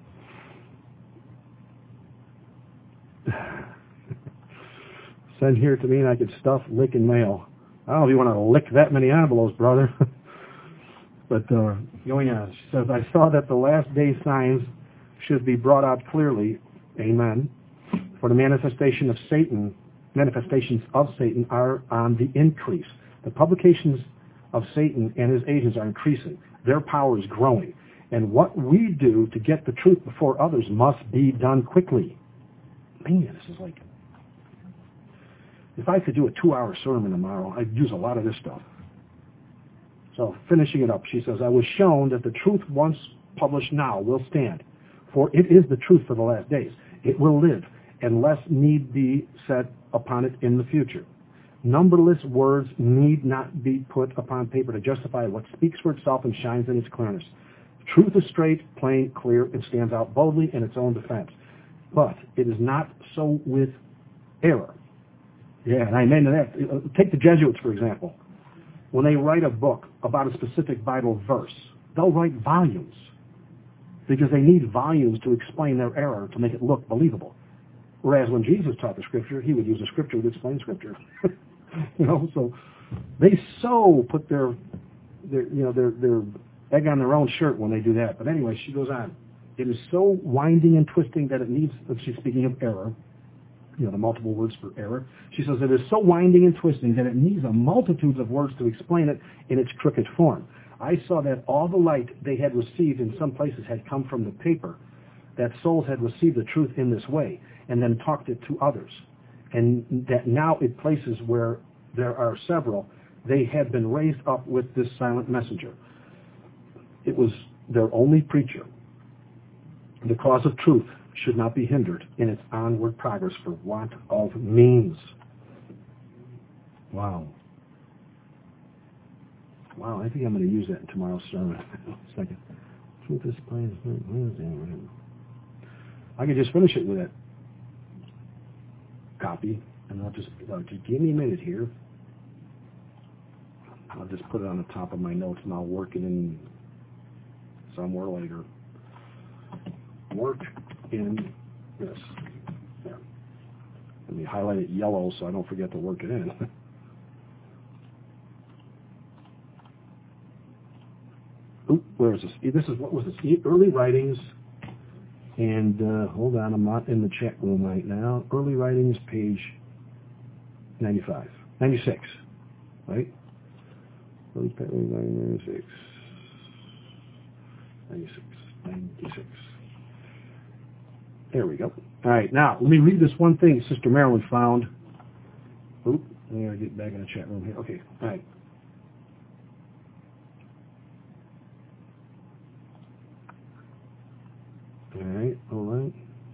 A: send here to me and I could stuff, lick, and mail. I don't know if you want to lick that many envelopes, brother. But uh, going on, she says, I saw that the last day signs should be brought out clearly. Amen. For the manifestation of Satan, manifestations of Satan are on the increase. The publications of Satan and his agents are increasing. Their power is growing. And what we do to get the truth before others must be done quickly. Man, this is like, if I could do a two-hour sermon tomorrow, I'd use a lot of this stuff. So, finishing it up, she says, I was shown that the truth once published now will stand, for it is the truth for the last days. It will live, and less need be said upon it in the future. Numberless words need not be put upon paper to justify what speaks for itself and shines in its clearness. Truth is straight, plain, clear, and stands out boldly in its own defense. But it is not so with error. Yeah, and I mean that. Take the Jesuits, for example. When they write a book about a specific Bible verse, they'll write volumes because they need volumes to explain their error to make it look believable. Whereas when Jesus taught the Scripture, he would use a Scripture to explain Scripture. You know, so they so put their, their, you know, their their egg on their own shirt when they do that. But anyway, she goes on. It is so winding and twisting that it needs. She's speaking of error. You know, the multiple words for error. She says it is so winding and twisting that it needs a multitude of words to explain it in its crooked form. I saw that all the light they had received in some places had come from the paper, that souls had received the truth in this way, and then talked it to others. And that now in places where there are several, they had been raised up with this silent messenger. It was their only preacher. The cause of truth should not be hindered in its onward progress for want of means. Wow. Wow, I think I'm going to use that in tomorrow's sermon. Second. Truth is plain. I could just finish it with that copy, and I'll just, uh, just give me a minute here. I'll just put it on the top of my notes, and I'll work it in somewhere later. Work in this. There. Let me highlight it yellow so I don't forget to work it in. Oop, where is this? This is, what was this? Early Writings. And uh, hold on, I'm not in the chat room right now. Early Writings, page ninety-five. ninety-six, right? Early Writings, ninety-six. ninety-six. ninety-six. There we go. All right, now, let me read this one thing Sister Marilyn found. Oop, I gotta get back in the chat room here. Okay, all right. All right, all right.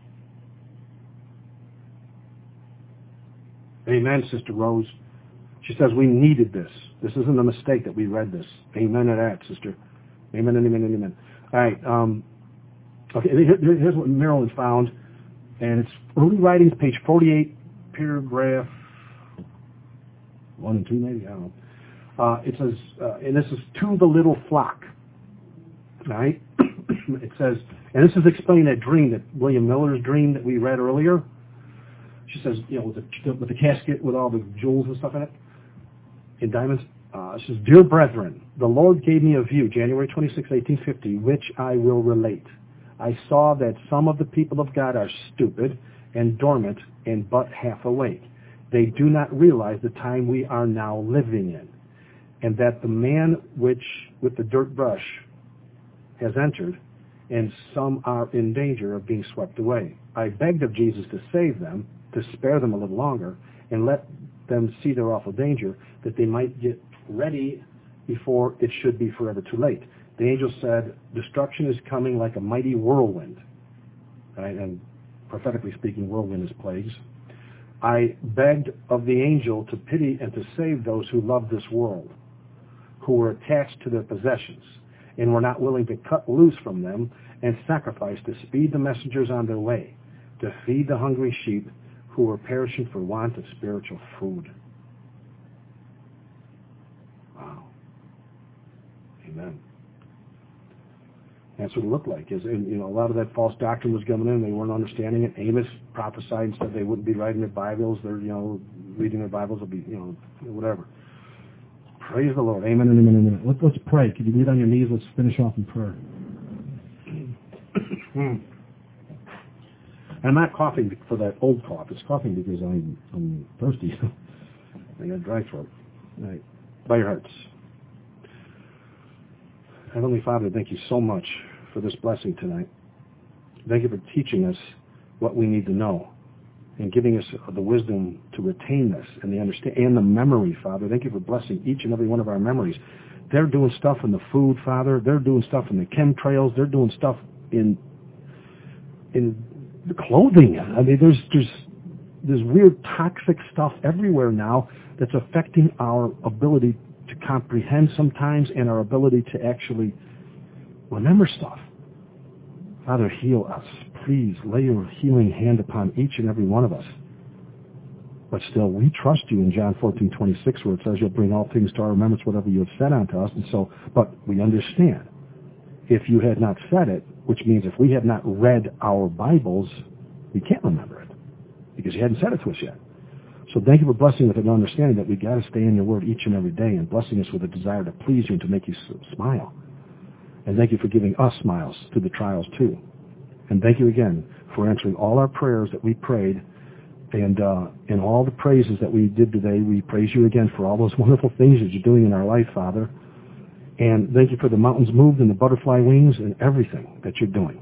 A: Amen, Sister Rose. She says we needed this. This isn't a mistake that we read this. Amen to that, Sister. Amen, amen, amen. All right, um, okay, here's what Marilyn found, and it's Early Writings, page forty-eight, paragraph one and two, maybe, I don't know. Uh, it says, uh, and this is to the little flock, right? It says, and this is explaining that dream, that William Miller's dream that we read earlier. she says, you know, with the, with the casket with all the jewels and stuff in it, in diamonds. Uh, she says, Dear brethren, the Lord gave me a view, January twenty-sixth, eighteen fifty, which I will relate. I saw that some of the people of God are stupid and dormant and but half awake. They do not realize the time we are now living in, and that the man which with the dirt brush has entered, and some are in danger of being swept away. I begged of Jesus to save them, to spare them a little longer, and let them see their awful danger, that they might get ready before it should be forever too late. The angel said, destruction is coming like a mighty whirlwind. Right? And prophetically speaking, whirlwind is plagues. I begged of the angel to pity and to save those who love this world, who were attached to their possessions, and were not willing to cut loose from them and sacrifice to speed the messengers on their way, to feed the hungry sheep who were perishing for want of spiritual food. Wow. Amen. That's what it looked like. Is and, you know, a lot of that false doctrine was coming in. They weren't understanding it. Amos prophesied and said they wouldn't be writing their Bibles. They're, you know, reading their Bibles will be, you know, whatever. Praise the Lord. Amen and amen and amen. Let's, let's pray. Can you get on your knees? Let's finish off in prayer. And I'm not coughing for that old cough. It's coughing because I'm, I'm thirsty. I got a dry throat. All right. Bow your hearts. Heavenly Father, thank you so much for this blessing tonight. Thank you for teaching us what we need to know and giving us the wisdom to retain this and the understand and the memory, Father. Thank you for blessing each and every one of our memories. They're doing stuff in the food, Father. They're doing stuff in the chemtrails. They're doing stuff in in the clothing. I mean, there's there's there's weird toxic stuff everywhere now that's affecting our ability to comprehend sometimes and our ability to actually remember stuff. Father, heal us. Please lay your healing hand upon each and every one of us. But still, we trust you in John fourteen twenty-six, where it says you'll bring all things to our remembrance, whatever you have said unto us. And so, but we understand. If you had not said it, which means if we had not read our Bibles, we can't remember it because you hadn't said it to us yet. So thank you for blessing with an understanding that we got to stay in your word each and every day and blessing us with a desire to please you and to make you smile. And thank you for giving us smiles through the trials too. And thank you again for answering all our prayers that we prayed and uh, and all the praises that we did today. We praise you again for all those wonderful things that you're doing in our life, Father. And thank you for the mountains moved and the butterfly wings and everything that you're doing.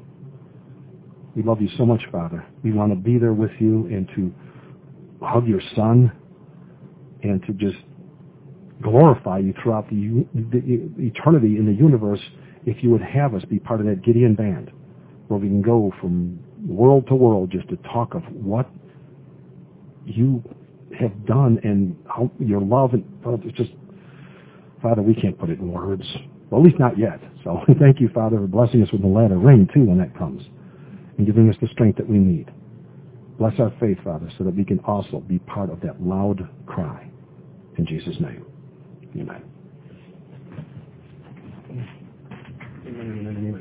A: We love you so much, Father. We want to be there with you and to hug your Son and to just glorify you throughout the, the eternity in the universe if you would have us be part of that Gideon band where we can go from world to world just to talk of what you have done and how your love. And oh, it's just, Father, we can't put it in words. Well, at least not yet. So thank you, Father, for blessing us with the latter rain, too, when that comes, and giving us the strength that we need. Bless our faith, Father, so that we can also be part of that loud cry. In Jesus' name, amen. Amen. Amen.